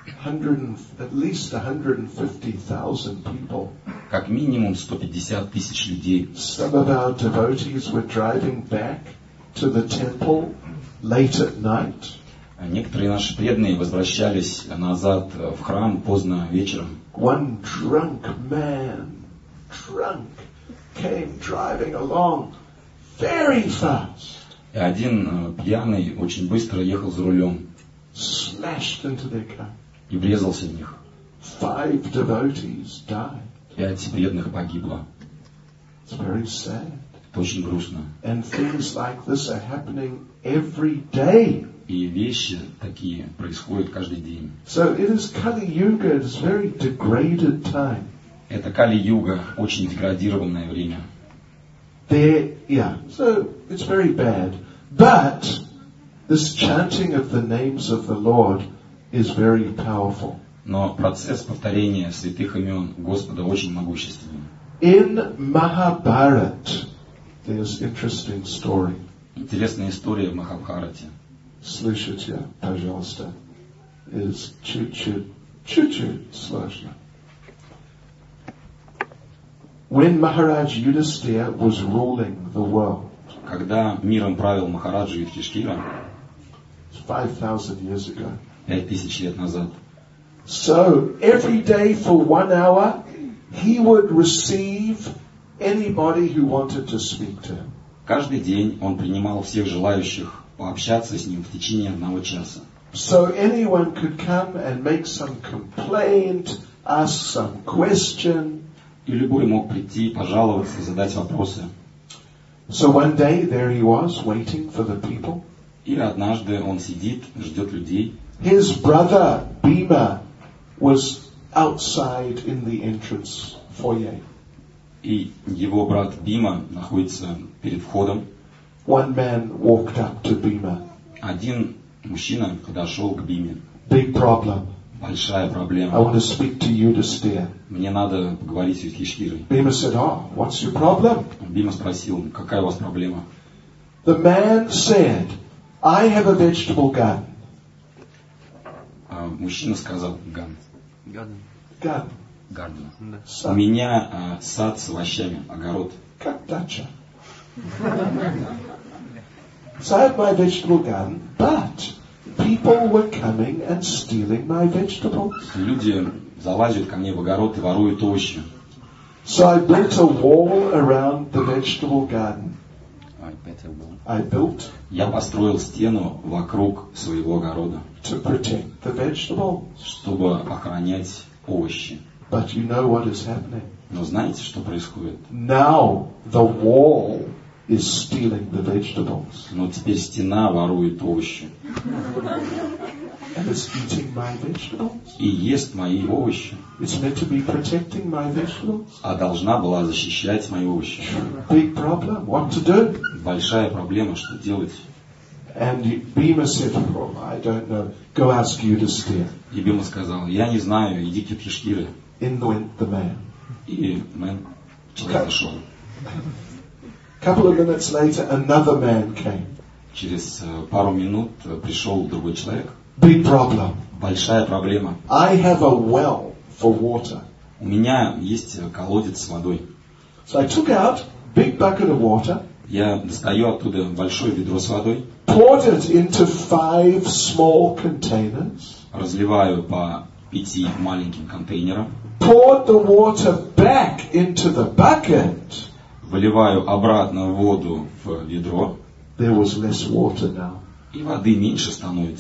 at least 150,000 people. как минимум 150 тысяч людей. Some of our devotees were driving back to the temple late at night. Некоторые наши преданные возвращались назад в храм поздно вечером. One drunk man, came driving along very fast, И один пьяный очень быстро ехал за рулем smashed into their car. и врезался в них. 5 devotees died. 5 преданных погибло. It's very sad. Это очень грустно. And things like this are happening every day. И вещи такие происходят каждый день. So it is Kali Yuga, it is very degraded time. Это Кали-юга, очень деградированное время. So it's very bad. But this chanting of the names of the Lord is very powerful. Но процесс повторения святых имен Господа очень могущественный. In Mahabharata, there's interesting story. Интересная история в Махабхарате. Слышите, пожалуйста, is чуть-чуть сложно. When Maharaj Yudhisthira was ruling the world, Когда миром правил Махараджа Юдхиштхира 5,000 years ago. 5000 лет назад, So every day for 1 hour, he would receive anybody who wanted to speak to him. каждый день он принимал всех желающих пообщаться с ним в течение 1 часа. So anyone could come and make some complaint, ask some question. И любой мог прийти, пожаловаться, задать вопросы. So one day there he was waiting for the people. И однажды он сидит, ждет людей. His brother Bhima was outside in the entrance foyer. И его брат Бима находится перед входом. One man walked up to Bhima. Один мужчина подошел к Биме. Big problem. Большая I проблема. want to speak to Yudhisthira. Мне надо поговорить с Юдхиштхирой. Bhima said, what's your problem? Бима спросил, какая у вас проблема? The man said, I have a vegetable garden. А мужчина сказал, Garden. гарден. У Sad. меня сад с овощами, огород. Как дача. So I have my vegetable garden, but people were coming and stealing my vegetables. Люди залазят ко мне в огород и воруют овощи. So I built a wall around the vegetable garden. I built Я построил стену вокруг своего огорода, to protect the vegetables. чтобы охранять овощи. But you know what is happening? Но знаете, что происходит? Now the wall is stealing the vegetables Но теперь стена ворует овощи and is eating my vegetables. и ест мои овощи, It's meant to be protecting my vegetables. а должна была защищать мои овощи. Big problem. What to do? Большая проблема, что делать? And Bhima said, oh, I don't know. Go ask Yudhisthira. И Бима сказал, я не знаю, иди к Юдхиштхире. In went the man. И человек зашел. A couple of minutes later, another man came. Через пару минут пришел другой человек. Big problem. Большая проблема. I have a well for water. У меня есть колодец с водой. So I took out big bucket of water, Я достаю оттуда большое ведро с водой, poured it into 5 small containers, разливаю по 5 маленьким контейнерам, poured the water back into the bucket. выливаю обратно воду в ведро, There was less water now. и воды меньше становится.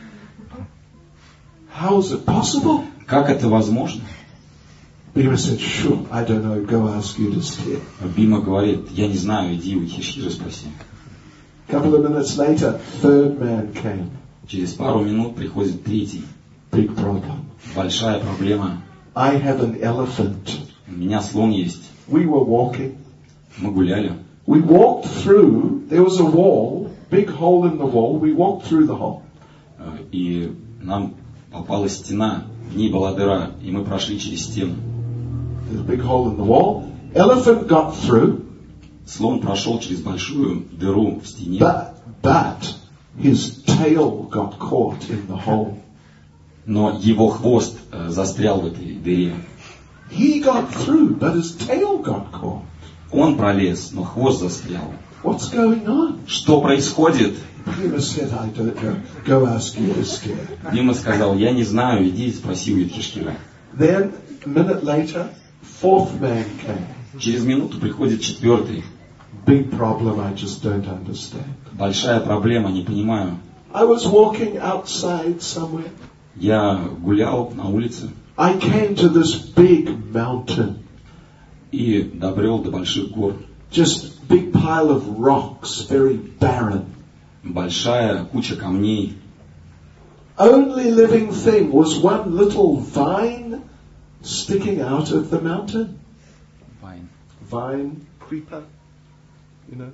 How is it possible? Как это возможно? Bhima said, sure, I don't know, go ask Yudhisthira. Бима говорит, я не знаю, иди у Юдхиштхира спроси. A couple of minutes later, third man came. Через пару минут приходит третий. Big problem. Большая проблема. I have an elephant. У меня слон есть. We were walking. Мы гуляли. We walked through, there was a wall, big hole in the wall. We walked through the hole. И нам попалась стена. В ней была дыра. И мы прошли через стену. There's a big hole in the wall. Elephant got through. Слон прошел через большую дыру в стене. But his tail got caught in the hole. Но его хвост застрял в этой дыре. He got through, but his tail got caught. Он пролез, но хвост застрял. What's going on? Что происходит? Bhima said, I don't know. Go ask Yudhisthira. Бима сказал, я не знаю, иди спроси у Юдхиштхира. Then, a minute later, fourth man came. Через минуту приходит четвертый. Big problem, I just don't understand. Большая проблема, не понимаю. I was walking outside somewhere. Я гулял на улице I came to this big mountain. и добрел до больших гор. Just big pile of rocks, very barren. Большая куча камней. Only living thing was one little vine sticking out of the mountain. Vine, creeper, you know.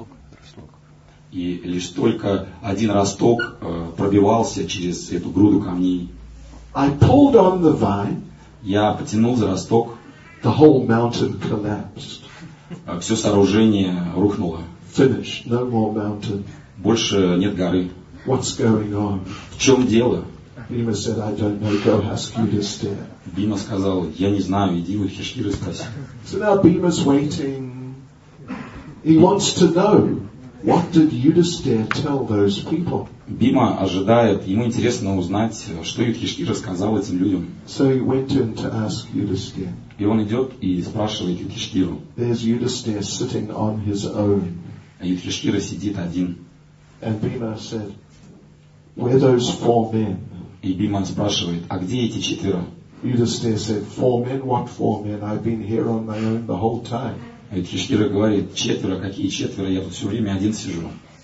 И лишь только один росток пробивался через эту груду камней. I pulled on the vine. Я потянул за росток. The whole mountain collapsed. Все сооружение рухнуло. Finished. No more mountain. Больше нет горы. What's going on? В чем дело? Bhima said, I don't know. Go ask Yudhisthira. Бима сказал, я не знаю, иди у Юдхиштхира спроси. So now Bhima's waiting. He wants to know, what did Yudhisthira tell those people? Бима ожидает, ему интересно узнать, что Юдхиштхира сказал этим людям. So he went in to ask Yudhisthira. И он идет и спрашивает Юдхиштхиру. There's Yudhisthira sitting on his own. А Юдхиштхира сидит один. And Bhima said, where are those 4 men? И Бима спрашивает, а где эти четверо? Yudhisthira said, 4 men? What 4 men? I've been here on my own the whole time. А Юдхиштхира говорит, четверо, какие четверо? Я тут все время один сижу.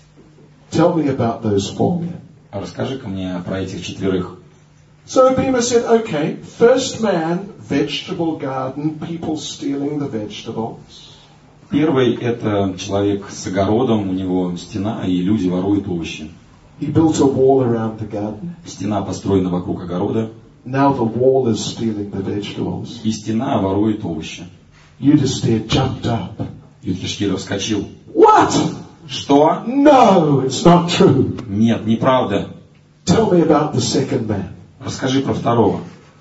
Tell me about those 4 men. А расскажи-ка мне про этих четверых. So Bhima said, okay, first man, vegetable garden, people stealing the vegetables. Первый это человек с огородом, у него стена, и люди воруют овощи. He built a wall around the garden. Стена построена вокруг огорода, Now the wall is stealing the vegetables. и стена ворует овощи. Yudhisthira jumped up. Юдхиштхира вскочил. What? Что? No, it's not true. Нет, неправда. Tell me about the second man. Расскажи про второго.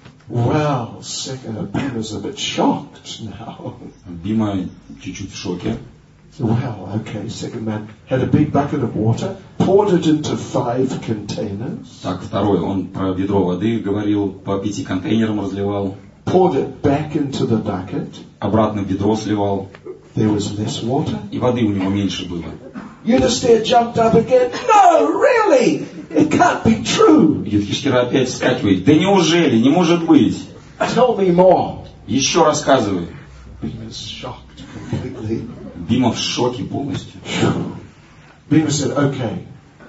Well, Bima's a bit shocked now. Бима чуть-чуть в шоке. Well, okay, second man had a big bucket of water, poured it into 5 containers, Так, второй, он про ведро воды говорил, по 5 контейнерам разливал, poured it back into the bucket. обратно в ведро сливал, There was less water. и воды у него меньше было. Yudhisthira jumped up again. No, really? It can't be true. Юдхиштхира опять вскакивает. Да неужели? Не может быть. Tell me more. Еще рассказывай. Bhima is shocked completely. Бима в шоке полностью. Bhima said, okay,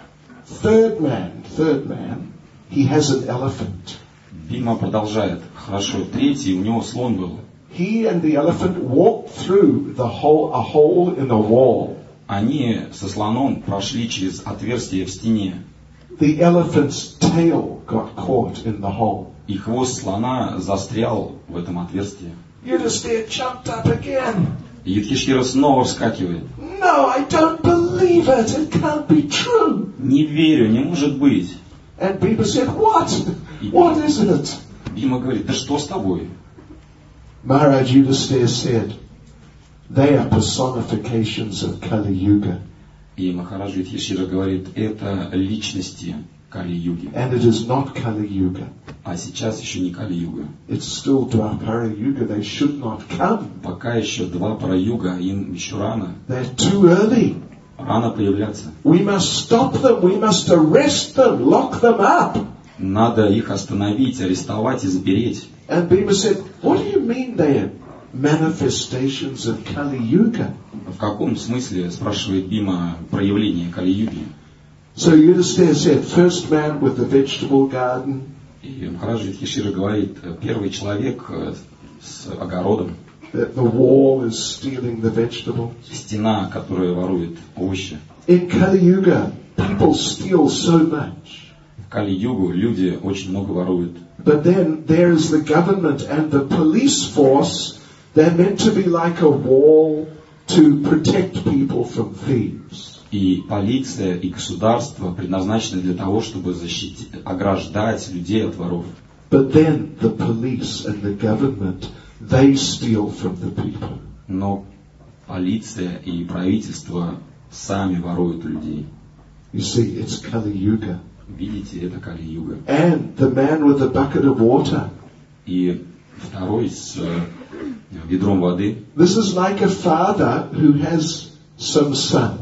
third man, he has an elephant. Бима продолжает. Хорошо, третий, у него слон был. He and the elephant walked through a hole in the wall. Они со слоном прошли через отверстие в стене. The elephant's tail got caught in the hole. И хвост слона застрял в этом отверстии. Yudhisthira jumped up again. И Юдхиштхира снова вскакивает. No, I don't believe it. It can't be true. Не верю, не может быть. And Bhima said, what? What is it? Бима говорит, да что с тобой? Maharaj Yudhisthira said, they are personifications of Kali Yuga. И Махараджа Юдхиштхира говорит, это личности Кали-юги. And it is not Kali Yuga. А сейчас еще не Кали-юга. It's still Dwapara Yuga. They should not come. Пока еще Двапара-юга, им еще рано. They're too early. Рано появляться. We must stop them. We must arrest them. Lock them up. Надо их остановить, арестовать и запереть. And Bhima said, what do you mean they are manifestations of Kali Yuga? В каком смысле, спрашивает Бима, проявление Кали-юги? So Yudhisthira said, first man with the vegetable garden. И Махараджа Юдхиштхира говорит, первый человек с огородом. That the wall is stealing the vegetable. Стена, которая ворует овощи. In Kali Yuga, people steal so much. В Кали-югу люди очень много воруют. But then there is the government and the police force. They're meant to be like a wall to protect people from thieves. И полиция, и государство предназначены для того, чтобы защитить, ограждать людей от воров. But then the police and the government, they steal from the people. Но полиция и правительство сами воруют у людей. You see, it's Kali Yuga. Видите, это Кали-юга. And the man with the bucket of water. И второй с ведром воды. This is like a father who has some sons.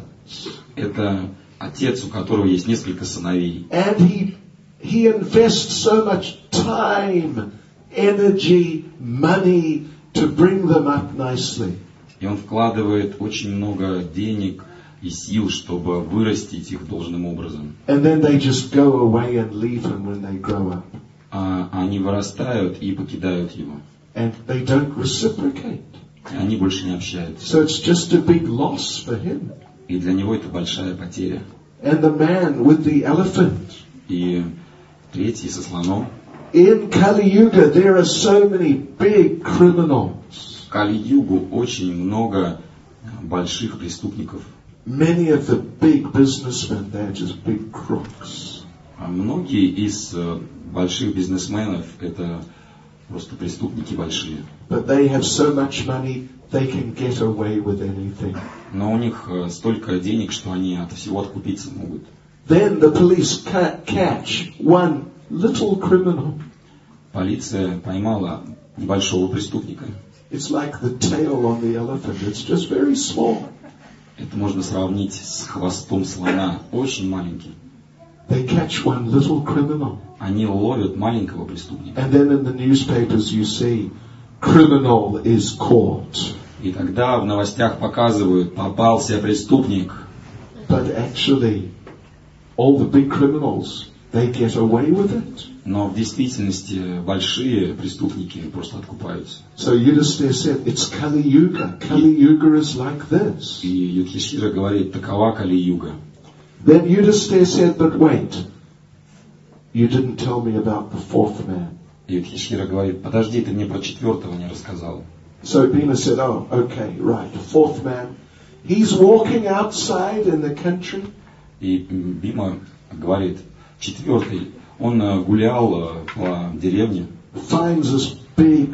Это отец, у которого есть несколько сыновей. And he invests so much time, energy, money to bring them up nicely. И он вкладывает очень много денег и сил, чтобы вырастить их должным образом. And then they just go away and leave him when they grow up. А они вырастают и покидают его. And they don't reciprocate. Они больше не общаются. So it's just a big loss for him. И для него это большая потеря. And the man with the elephant. И третий со слоном. In Kali Yuga there are so many big criminals. В Кали-югу очень много больших преступников. Many of the big businessmen, they're just big crooks. А многие из больших бизнесменов это просто преступники большие. But they have so much money, they can get away with anything. Но у них столько денег, что они от всего откупиться могут. Then the police catch one little criminal. Полиция поймала небольшого преступника. It's like the tail on the elephant. It's just very small. Это можно сравнить с хвостом слона, очень маленький. They catch one little criminal. Они ловят маленького преступника. And then in the newspapers you see, criminal is caught. И тогда в новостях показывают, попался преступник. But actually, all the big criminals, they get away with it. Но в действительности большие преступники просто откупаются. So Yudhisthira said, it's Kali Yuga. Kali Yuga is like this. И Юдхиштхира говорит, такова Кали-юга. Then Yudhisthira said, but wait, you didn't tell me about the fourth man. И Юдхиштхира говорит, подожди, ты мне про четвертого не рассказал. So Bhima said, oh, okay, right, the fourth man. He's walking outside in the country. И Бима говорит, четвертый, он гулял по деревне. Finds this big,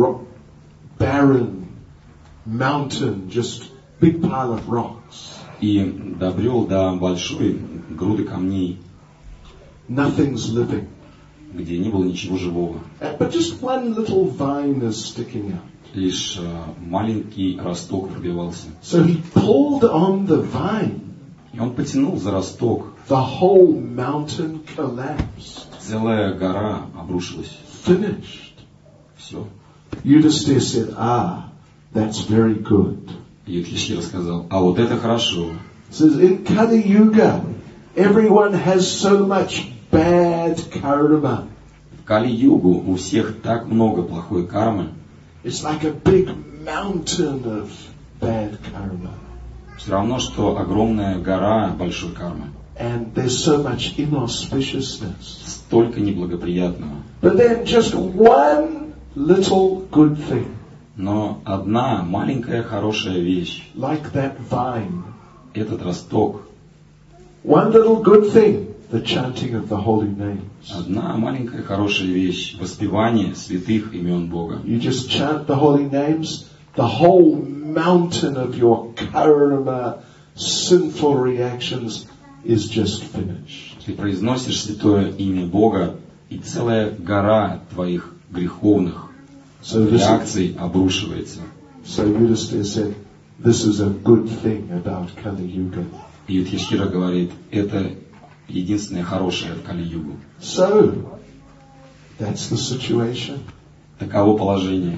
barren mountain, just big pile of rocks. И добрел до большой груды камней. Nothing's living. Где не было ничего живого. But just one little vine is sticking out. Лишь маленький росток пробивался. So he pulled on the vine. И он потянул за росток. The whole mountain collapsed. Целая гора обрушилась. Finished. Все. Yudhisthira said, that's very good. И Юдхиштхира сказал, а вот это хорошо. Says, in Kali Yuga, everyone has so much bad karma. В Кали-югу у всех так много плохой кармы. It's like a big mountain of bad karma. Все равно, что огромная гора большой кармы. And there's so much inauspiciousness. Столько неблагоприятного. But then just one little good thing. Но одна маленькая хорошая вещь. Like that vine. Этот росток. One little good thing. The chanting of the holy names. Одна маленькая хорошая вещь. Воспевание святых имен Бога. You just chant the holy names. The whole mountain of your karma, sinful reactions is just finished. Ты произносишь святое имя Бога, и целая гора твоих греховных реакций обрушивается. So Yudhisthira said, this is a good thing about Kali Yuga. И Юдхиштхира говорит, это единственное хорошее от Кали-югу. So, that's the situation. Таково положение.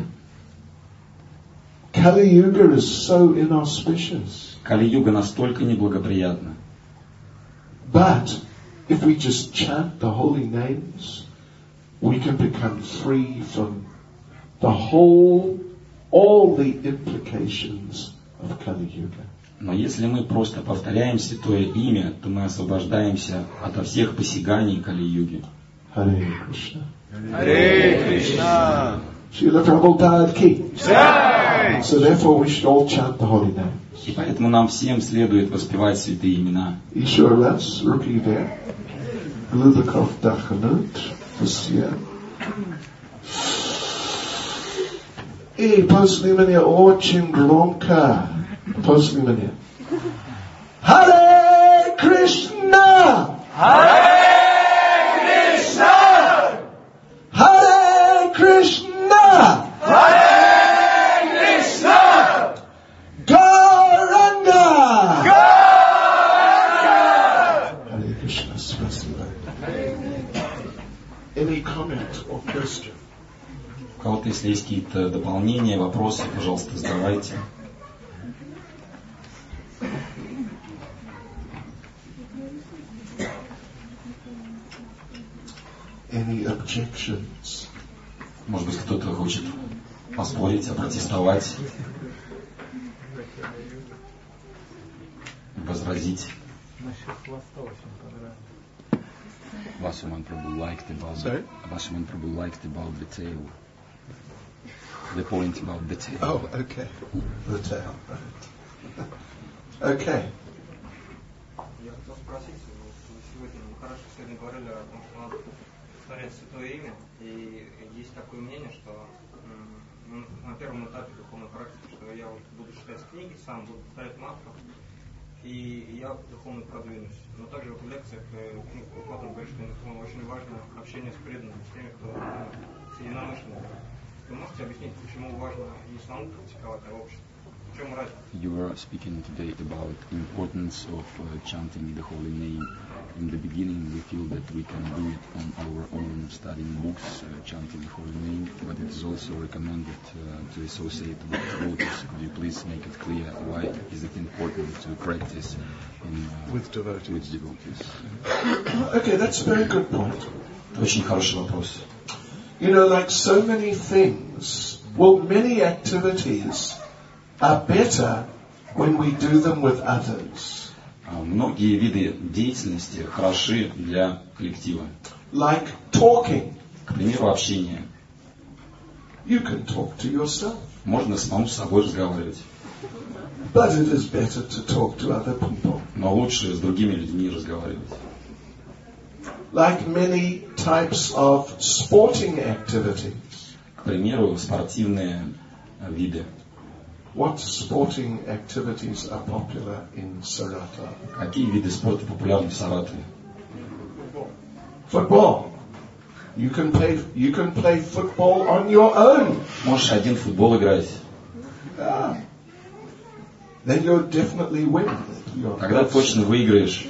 Kali Yuga is so inauspicious. Кали-юга настолько неблагоприятна. But if we just chant the holy names, we can become free from all the implications of Kali Yuga. Но если мы просто повторяем святое имя, то мы освобождаемся ото всех посяганий Кали-юги. Харе Кришна. Харе Кришна. Srila Prabhupada ki. So therefore we should all chant the holy names. И поэтому нам всем следует воспевать святые имена. Еще раз, руки вверх. Глубоко вдохнуть. Все. И после меня очень громко. После меня. Харе Кришна! Харе Кришна! Харе Кришна! Харе Кришна! Gauranga! Gauranga! Hare Krishna, спасибо. Any comment or question? У кого-то, если есть какие-то дополнения, вопросы, пожалуйста, задавайте. Any objections? Может быть, кто-то хочет поспорить, опротестовать, возразить. Vashaman Prabhu liked about the tail. The point about the tail. Oh, okay. The tail, right. Okay. Я хотел спросить, сегодня мы хорошо сегодня говорили о том, что надо повторять святое имя, и есть такое мнение, что на первом этапе духовной практики, что я вот буду читать книги, сам буду повторять мантру, и я духовно продвинусь. Но также вот в лекциях Платон говорит, что очень важно общение с преданными, с теми, кто с единомышленниками. Вы можете объяснить, почему важно не самому практиковать, а общество? В чем разница? You were speaking today about the importance of chanting the holy name. In the beginning, we feel that we can do it on our own, studying books, chanting the holy name, but it is also recommended to associate with devotees. Could you please make it clear why is it important to practice With devotees. Okay, that's a very good point. Очень хороший вопрос. You know, like so many things, well, many activities are better when we do them with others. Многие виды деятельности хороши для коллектива. Like talking. К примеру, общение. You can talk to yourself. Можно самому с собой разговаривать. But it is better to talk to other people. Но лучше с другими людьми разговаривать. Like many types of sporting activities. К примеру, спортивные виды. What sporting activities are popular in Saratov? Какие виды спорта популярны в Саратове? Football. You can play football on your own. Можешь один в футбол играть. then you'll definitely win. тогда точно выиграешь.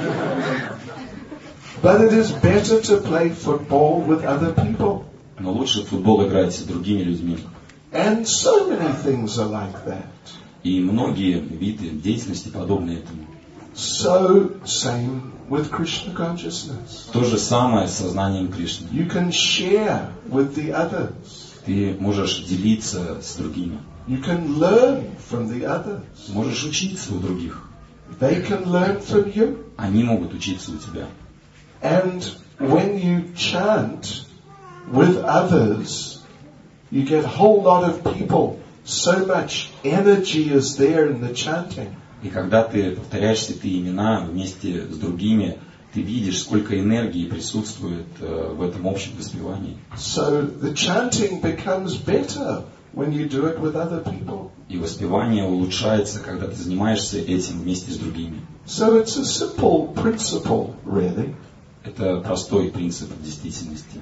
But it is better to play football with other people. Но лучше в футбол играть с другими людьми. And so many things are like that. И многие виды деятельности подобны этому. So, same with Krishna consciousness. То же самое с сознанием Кришны. You can share with the others. Ты можешь делиться с другими. You can learn from the others. Можешь учиться у других. They can learn from you. Они могут учиться у тебя. And when you chant with others, you get a whole lot of people. So much energy is there in the chanting. И когда ты повторяешь святые имена вместе с другими, ты видишь, сколько энергии присутствует в этом общем воспевании. So the chanting becomes better when you do it with other people. И воспевание улучшается, когда ты занимаешься этим вместе с другими. So it's a simple principle, really. Это простой принцип в действительности.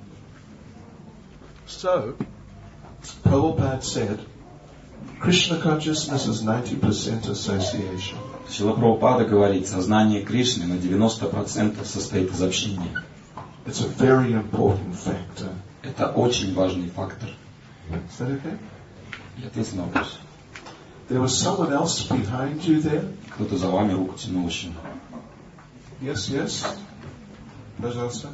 So, Prabhupada said, Krishna consciousness is 90% association. Шрила Прабхупада говорит, сознание Кришны на 90% состоит из общения. It's a very important factor. Это очень важный фактор. Is that okay? Я ответил на вопрос. There was someone else behind you there? Кто-то за вами руку тянул еще. Yes, yes. Пожалуйста.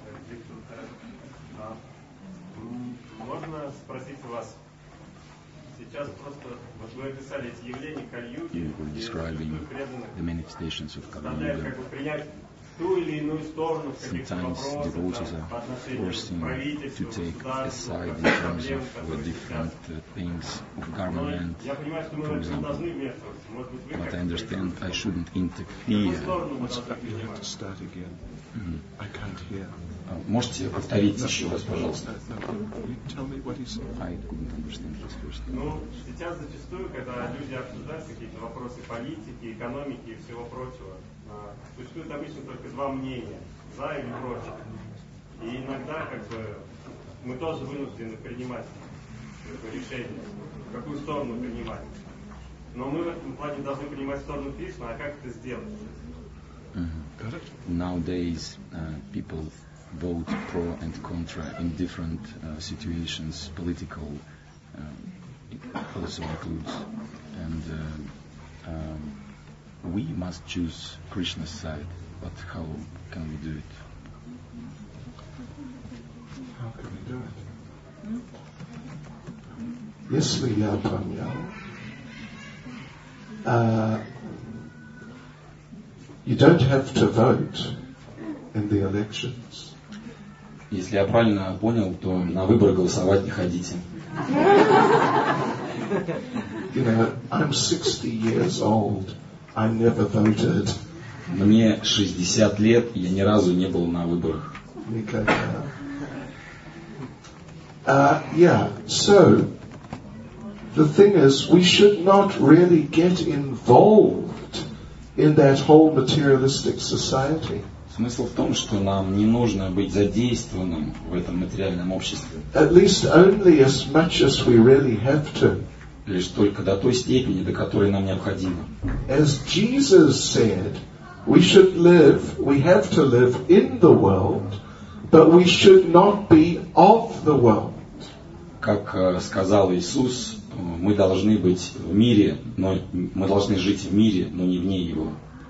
Можно спросить у вас? Сейчас просто вот вы описали эти явления Кали-юги, преданных, заставляют как бы принять ту или иную сторону в каких-то вопросах, по отношению к правительству, государству, проблем, которые сейчас. Но я понимаю, что мы не должны вмешиваться. Может быть, вы как-то какую сторону мы должны принимать? I can't hear. Можете повторить еще раз, пожалуйста? Ну, сейчас зачастую, когда люди обсуждают какие-то вопросы политики, экономики и всего прочего, существует обычно только два мнения, за или против. И иногда, как бы, мы тоже вынуждены принимать решение, в какую сторону принимать. Но мы в этом плане должны принимать сторону Кришны, а как это сделать? Nowadays, people vote pro and contra in different situations. Political also includes, and we must choose Krishna's side. But how can we do it? How can we do it? Если я понял, you don't have to vote in the elections. Если я правильно понял, то на выборы голосовать не ходите. You know, I'm 60 years old. I never voted. Мне 60 лет, и я ни разу не был на выборах. Yeah, so the thing is, we should not really get involved in that whole materialistic society. Смысл в том, что нам не нужно быть задействованным в этом материальном обществе. At least only as much as we really have to. Лишь только до той степени, до которой нам необходимо. As Jesus said, we have to live in the world, but we should not be of the world. Как сказал Иисус, мы должны быть в мире, но мы должны жить в мире, но не вне его.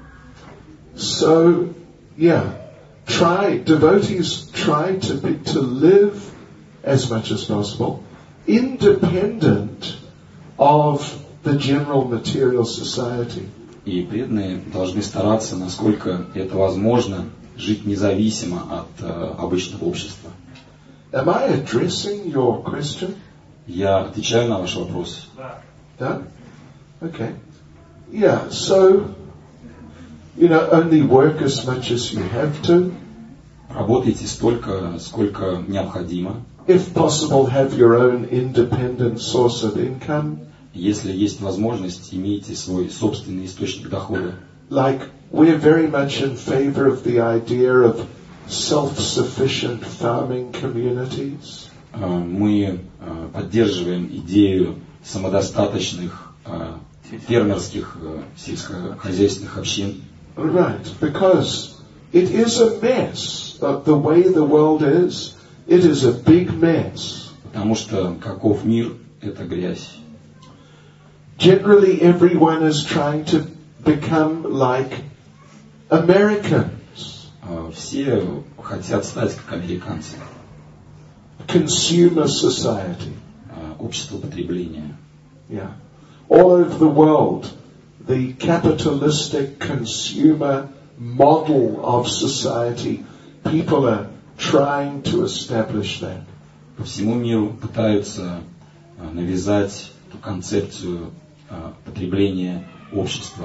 So, yeah, devotees try to live as much as possible, independent of the general material society. И преданные должны стараться, насколько это возможно, жить независимо от обычного общества. Am I addressing your question? Я отвечаю на ваш вопрос. Да? Okay. Yeah, so, only work as much as you have to. Работайте столько, сколько необходимо. If possible, have your own independent source of income. Если есть возможность, имейте свой собственный источник дохода. Like, we're very much in favor of the idea of self-sufficient farming communities. Мы поддерживаем идею самодостаточных фермерских сельскохозяйственных общин. Right, because it is a mess. The way the world is, it is a big mess. Потому что каков мир, это грязь. Generally, everyone is trying to become like Americans. Все хотят стать как американцы. Consumer society. Общество потребления. Yeah. All over the world, the capitalistic consumer model of society, people are trying to establish that. По всему миру пытаются навязать эту концепцию потребления общества.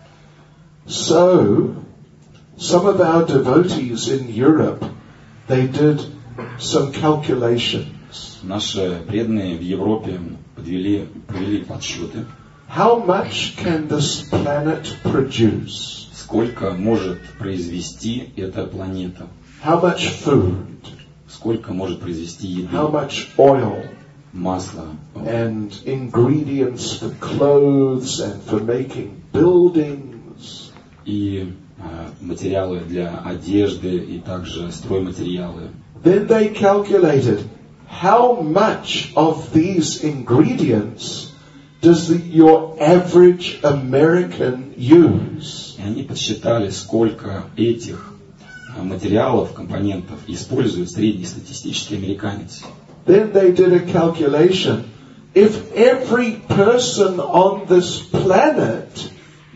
So, some of our devotees in Europe, they did some calculations. Наши преданные в Европе провели подсчеты. How much can this planet produce? Сколько может произвести эта планета? How much food? Сколько может произвести еды? How much oil? Масло. And ingredients for clothes and for making buildings. И материалы для одежды, и также стройматериалы. Then they calculated how much of these ingredients does your average American use? И они подсчитали, сколько этих материалов, компонентов использует среднестатистический американец. Then they did a calculation. If every person on this planet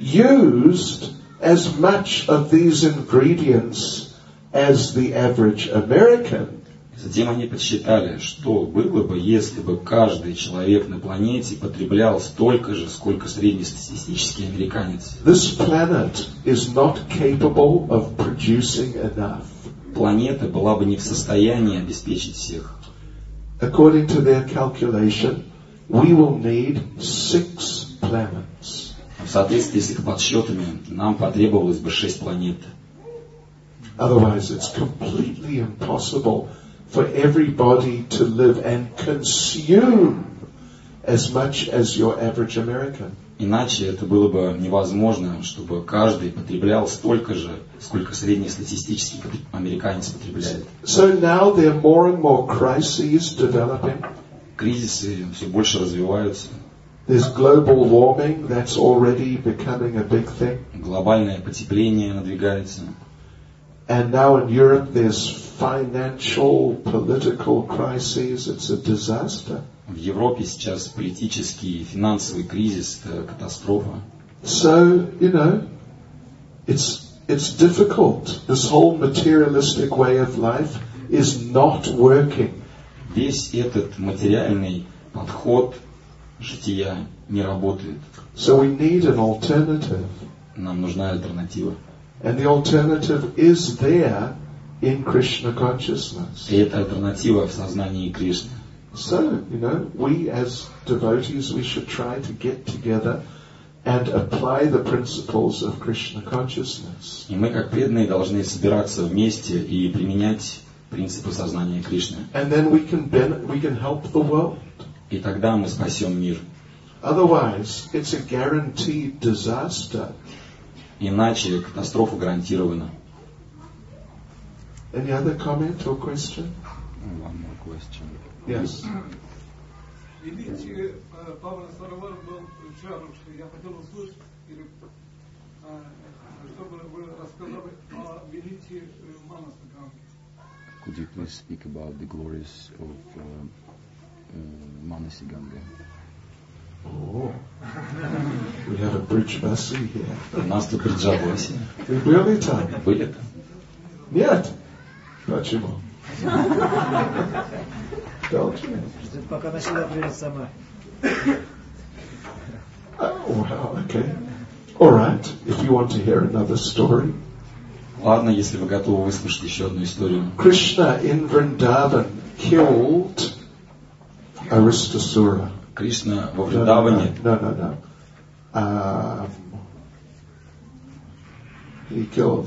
used as much of these ingredients as the average American, затем они подсчитали, что было бы, если бы каждый человек на планете потреблял столько же, сколько среднестатистический американец. This planet is not capable of producing enough. Планета была бы не в состоянии обеспечить всех. According to their calculation, we will need 6 planets. В соответствии с их подсчетами, нам потребовалось бы 6 планет. Otherwise, it's completely impossible for everybody to live and consume as much as your average American. Иначе это было бы невозможно, чтобы каждый потреблял столько же, сколько среднестатистический американец потребляет. So now there are more and more crises developing. Кризисы все больше развиваются. There's global warming, that's already becoming a big thing. Глобальное потепление надвигается. And now in Europe there's financial, political crises. It's a disaster. В Европе сейчас политический и финансовый кризис, это катастрофа. So, it's difficult. This whole materialistic way of life is not working. Весь этот материальный подход жития не работает. So we need an alternative. Нам нужна альтернатива. And the alternative is there in Krishna consciousness. И эта альтернатива в сознании Кришны. So, we as devotees, we should try to get together and apply the principles of Krishna consciousness. И мы, как преданные, должны собираться вместе и применять принципы сознания Кришны. And then we can help the world. И тогда мы спасем мир. Otherwise, it's a guaranteed disaster. Иначе катастрофа гарантирована. Any other comment or question? One more question. Yes. Величие Павла Саровар был жаровший. Я хотел услышать, чтобы вы рассказали о величии Манаса Ганги. Could you please speak about the glories of Manasi Ganga? Oh, we have a bridge Vasi here. У нас тут Бриджаваси. Вы были там? Были там? Нет. Почему? Пока она сюда придет сама. Oh, wow, okay. All right, if you want to hear another story. Ладно, если вы готовы выслушать еще одну историю. Krishna in Vrindavan killed Aristasura. Кришна во Вриндаване. No. He killed.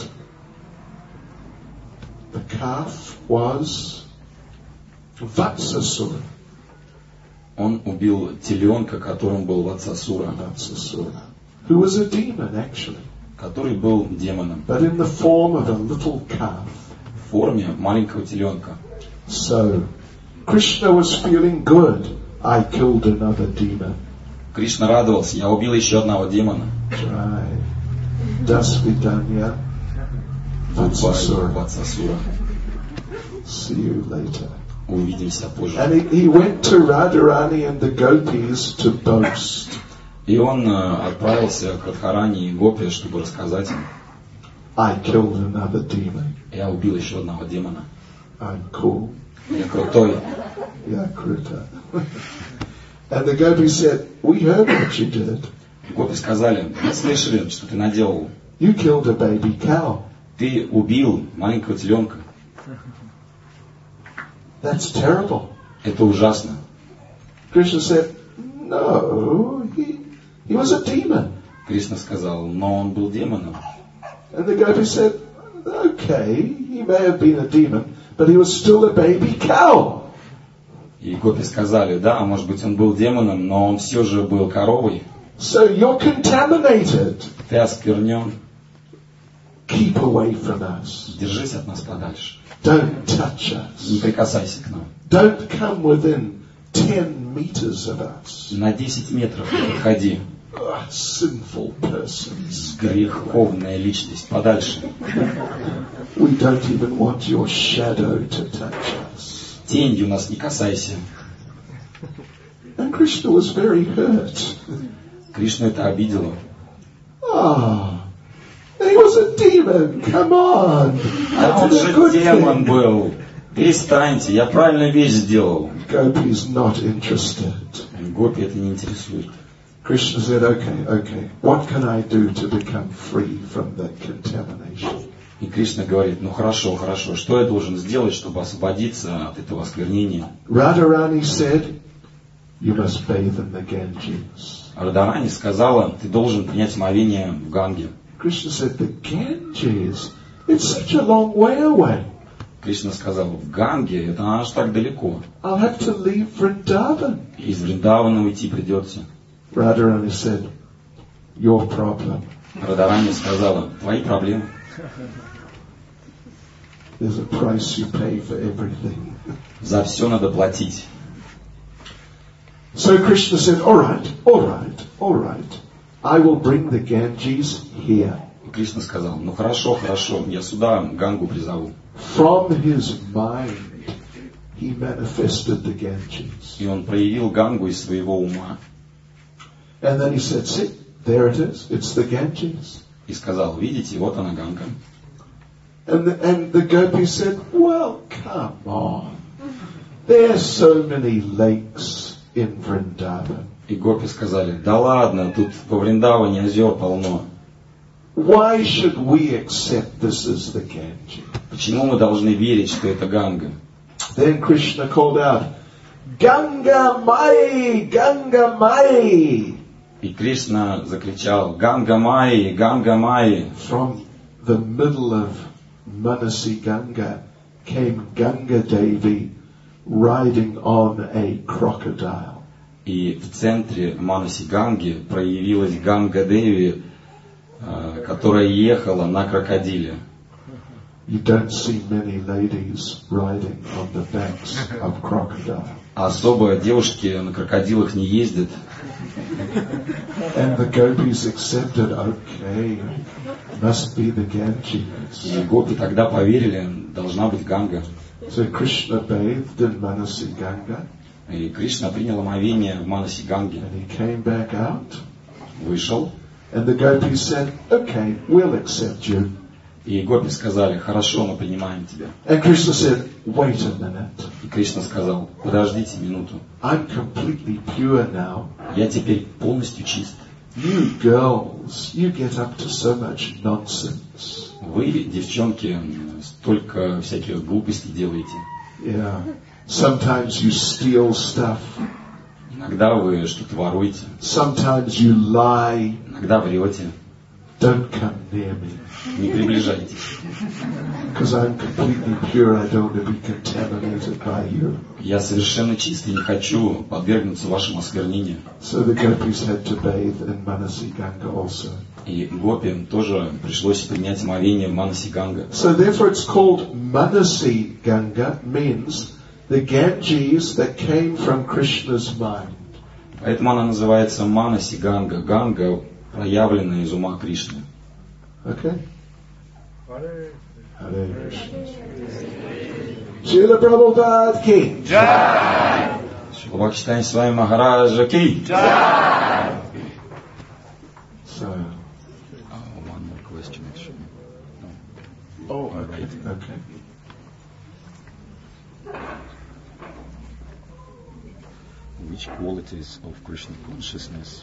The calf was Vatsasura. Он убил теленка, которым был Ватсасура, who was a demon actually, который был демоном, but in the form of a little calf. в форме маленького теленка. So, Krishna was feeling good. I killed another demon. Кришна радовался, я убил еще одного демона. Right. Dasvidanya. Goodbye, Ватсасура. See you later. Увидимся позже. And he went to Radharani and the gopis to boast. И он отправился к Радхарани и Гопи, чтобы рассказать им. I killed another demon. Я убил еще одного демона. I'm cool. Я крутой. Yeah, kruta. And the gopis said, we heard what you did. Гопи сказали, мы слышали, что ты наделал. You killed a baby cow. Ты убил маленького теленка. That's terrible. Это ужасно. Krishna said, no, he was a demon. Кришна сказал, но он был демоном. And the gopis said, okay, he may have been a demon, but he was still a baby cow. И Гопи сказали, да, может быть, он был демоном, но он все же был коровой. So you're contaminated. Ты осквернен. Keep away from us. Держись от нас подальше. Don't touch us. Не прикасайся к нам. Don't come within 10 meters of us. На 10 метров не подходи. Sinful persons. Греховная личность. Подальше. We don't even want your shadow to touch us. Тенью нас не касайся. And Krishna was very hurt. Кришну это обидело. He was a demon. Come on. А он же демон был. Перестаньте, я правильную вещь сделал. Gopi's not interested. Гопи это не интересует. Krishna said, okay, what can I do to become free from that contamination? И Кришна говорит, ну хорошо, что я должен сделать, чтобы освободиться от этого осквернения? Radharani said, you must bathe in the Ganges. Радхарани сказала, ты должен принять омовение в Ганге. Krishna said, the Ganges? It's such a long way away. Кришна сказал, в Ганге, это аж так далеко. I'll have to leave Vrindavan. Из Вриндавана уйти придется. Radharani said, your problem. Радхарани сказала, твои проблемы. There's a price you pay for everything. За все надо платить. So Krishna said, all right. I will bring the Ganges here. И Кришна сказал, ну хорошо, я сюда Гангу призову. From his mind, he manifested the Ganges. И он проявил Гангу из своего ума. And then he said, see, there it is. It's the Ganges. И сказал, видите, вот она Ганга. And the gopis said, well, come on. There's so many lakes in Vrindavan. И гопи сказали, да ладно, тут во Вриндаване озер полно. Why should we accept this as the Ganges? Почему мы должны верить, что это Ганга? Then Krishna called out, Ganga Mai, Ganga Mai. И Кришна закричал, Ганга Майи, Ганга Майи. From the middle of Manasi Ganga came Ganga Devi riding on a crocodile. И в центре Манаси Ганги проявилась Ганга Деви, которая ехала на крокодиле. You don't see many ladies riding on the backs of crocodile. Особо девушки на крокодилах не ездят. And the gopis accepted, okay, must be the Ganges. И гопи тогда поверили, должна быть Ганга. So Krishna bathed in Manasi Ganga. И Кришна принял омовение в Манаси Ганге. And he came back out. Вышел. And the gopis said, okay, we'll accept you. И гопи сказали, хорошо, мы принимаем тебя. And Krishna said, wait a minute. И Кришна сказал, подождите минуту. I'm completely pure now. Я теперь полностью чист. You girls, you get up to so much nonsense. Вы, девчонки, столько всяких глупостей делаете. Yeah. Sometimes you steal stuff. Иногда вы что-то воруете. Sometimes you lie. Иногда врете. don't come near me. Не приближайтесь. Because I'm completely pure, I don't want to be contaminated by you. Я совершенно чистый, не хочу подвергнуться вашему осквернению. So the gopis had to bathe in Manasi Ganga also. И гопи тоже пришлось принять омовение в Манаси Ганга. So therefore it's called Manasi Ganga, means the Ganges that came from Krishna's mind. Поэтому она называется Манаси Ганга. Ганга, проявленная из ума Кришны. Okay? Hare Krishna. Srila Prabhupada ki. Jai. Шрила Бхактисиданта Свами Махараджа ки. Jai. So, One more question, actually. oh, okay, okay. Which qualities of Krishna consciousness,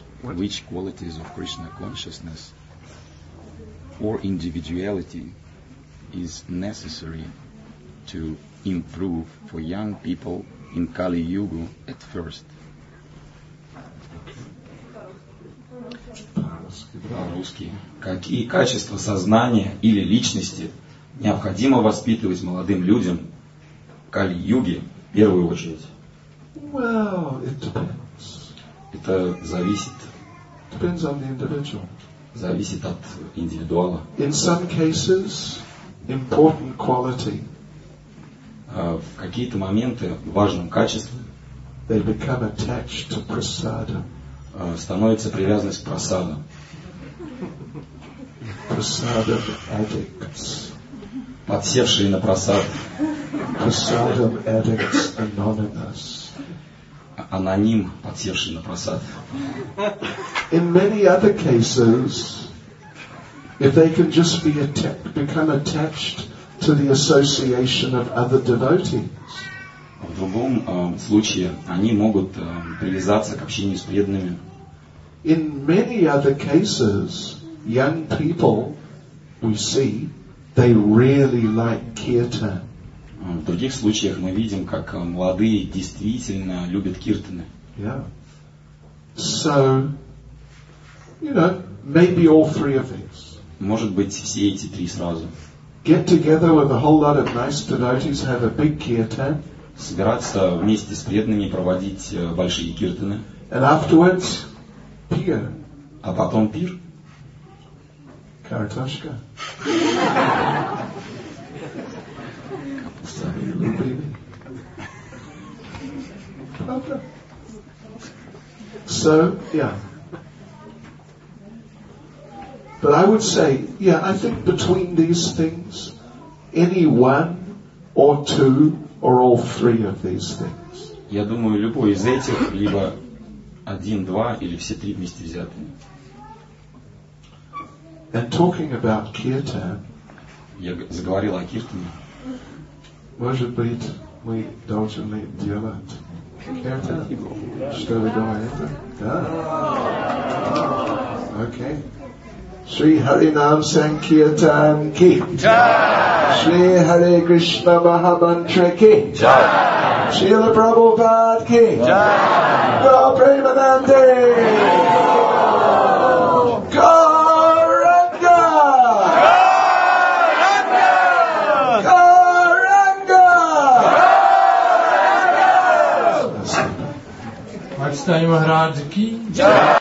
or individuality is necessary to improve for young people in Kali Yuga at first? По-русски. Какие качества сознания или личности необходимо воспитывать молодым людям в Кали-юге в первую очередь? Well, it depends. Это зависит Depends on the individual. Зависит от индивидуала. In some cases, important quality, В какие-то моменты важным качеством they become attached to prasada. становится привязанность к прасаду. Prasadam addicts. Подсевшие на прасад. Prasadam addicts anonymous. Аноним, подсевший на прасад. In many other cases, if they can just become attached to the association of other devotees. В другом случае они могут привязаться к общению с преданными. In many other cases, young people, we see, they really like kirtan. В других случаях мы видим, как молодые действительно любят киртаны. Yeah. So, maybe all three of these. Может быть, все эти три сразу. Get together with a whole lot of nice devotees, have a big kirtan. Собираться вместе с преданными, проводить большие киртаны. And afterwards, pir. А потом пир. Karatoshka. So, yeah. But I would say, I think between these things, any one or two or all three of these things. Я думаю, любой из этих, либо один, два, или все три вместе взятые. And talking about kirtan, Я заговорил о киртане. может быть, мы должны делать kirtan? Что вы думаете? Да? Окей. Shri Harinam Sankirtan ki. Jai. Shri Hare Krishna Mahamantra ki. Jai. Srila Prabhupada ki. Jai. Go Premanande. Gauranga. Gauranga. Bhaktisthani Maharaj ki.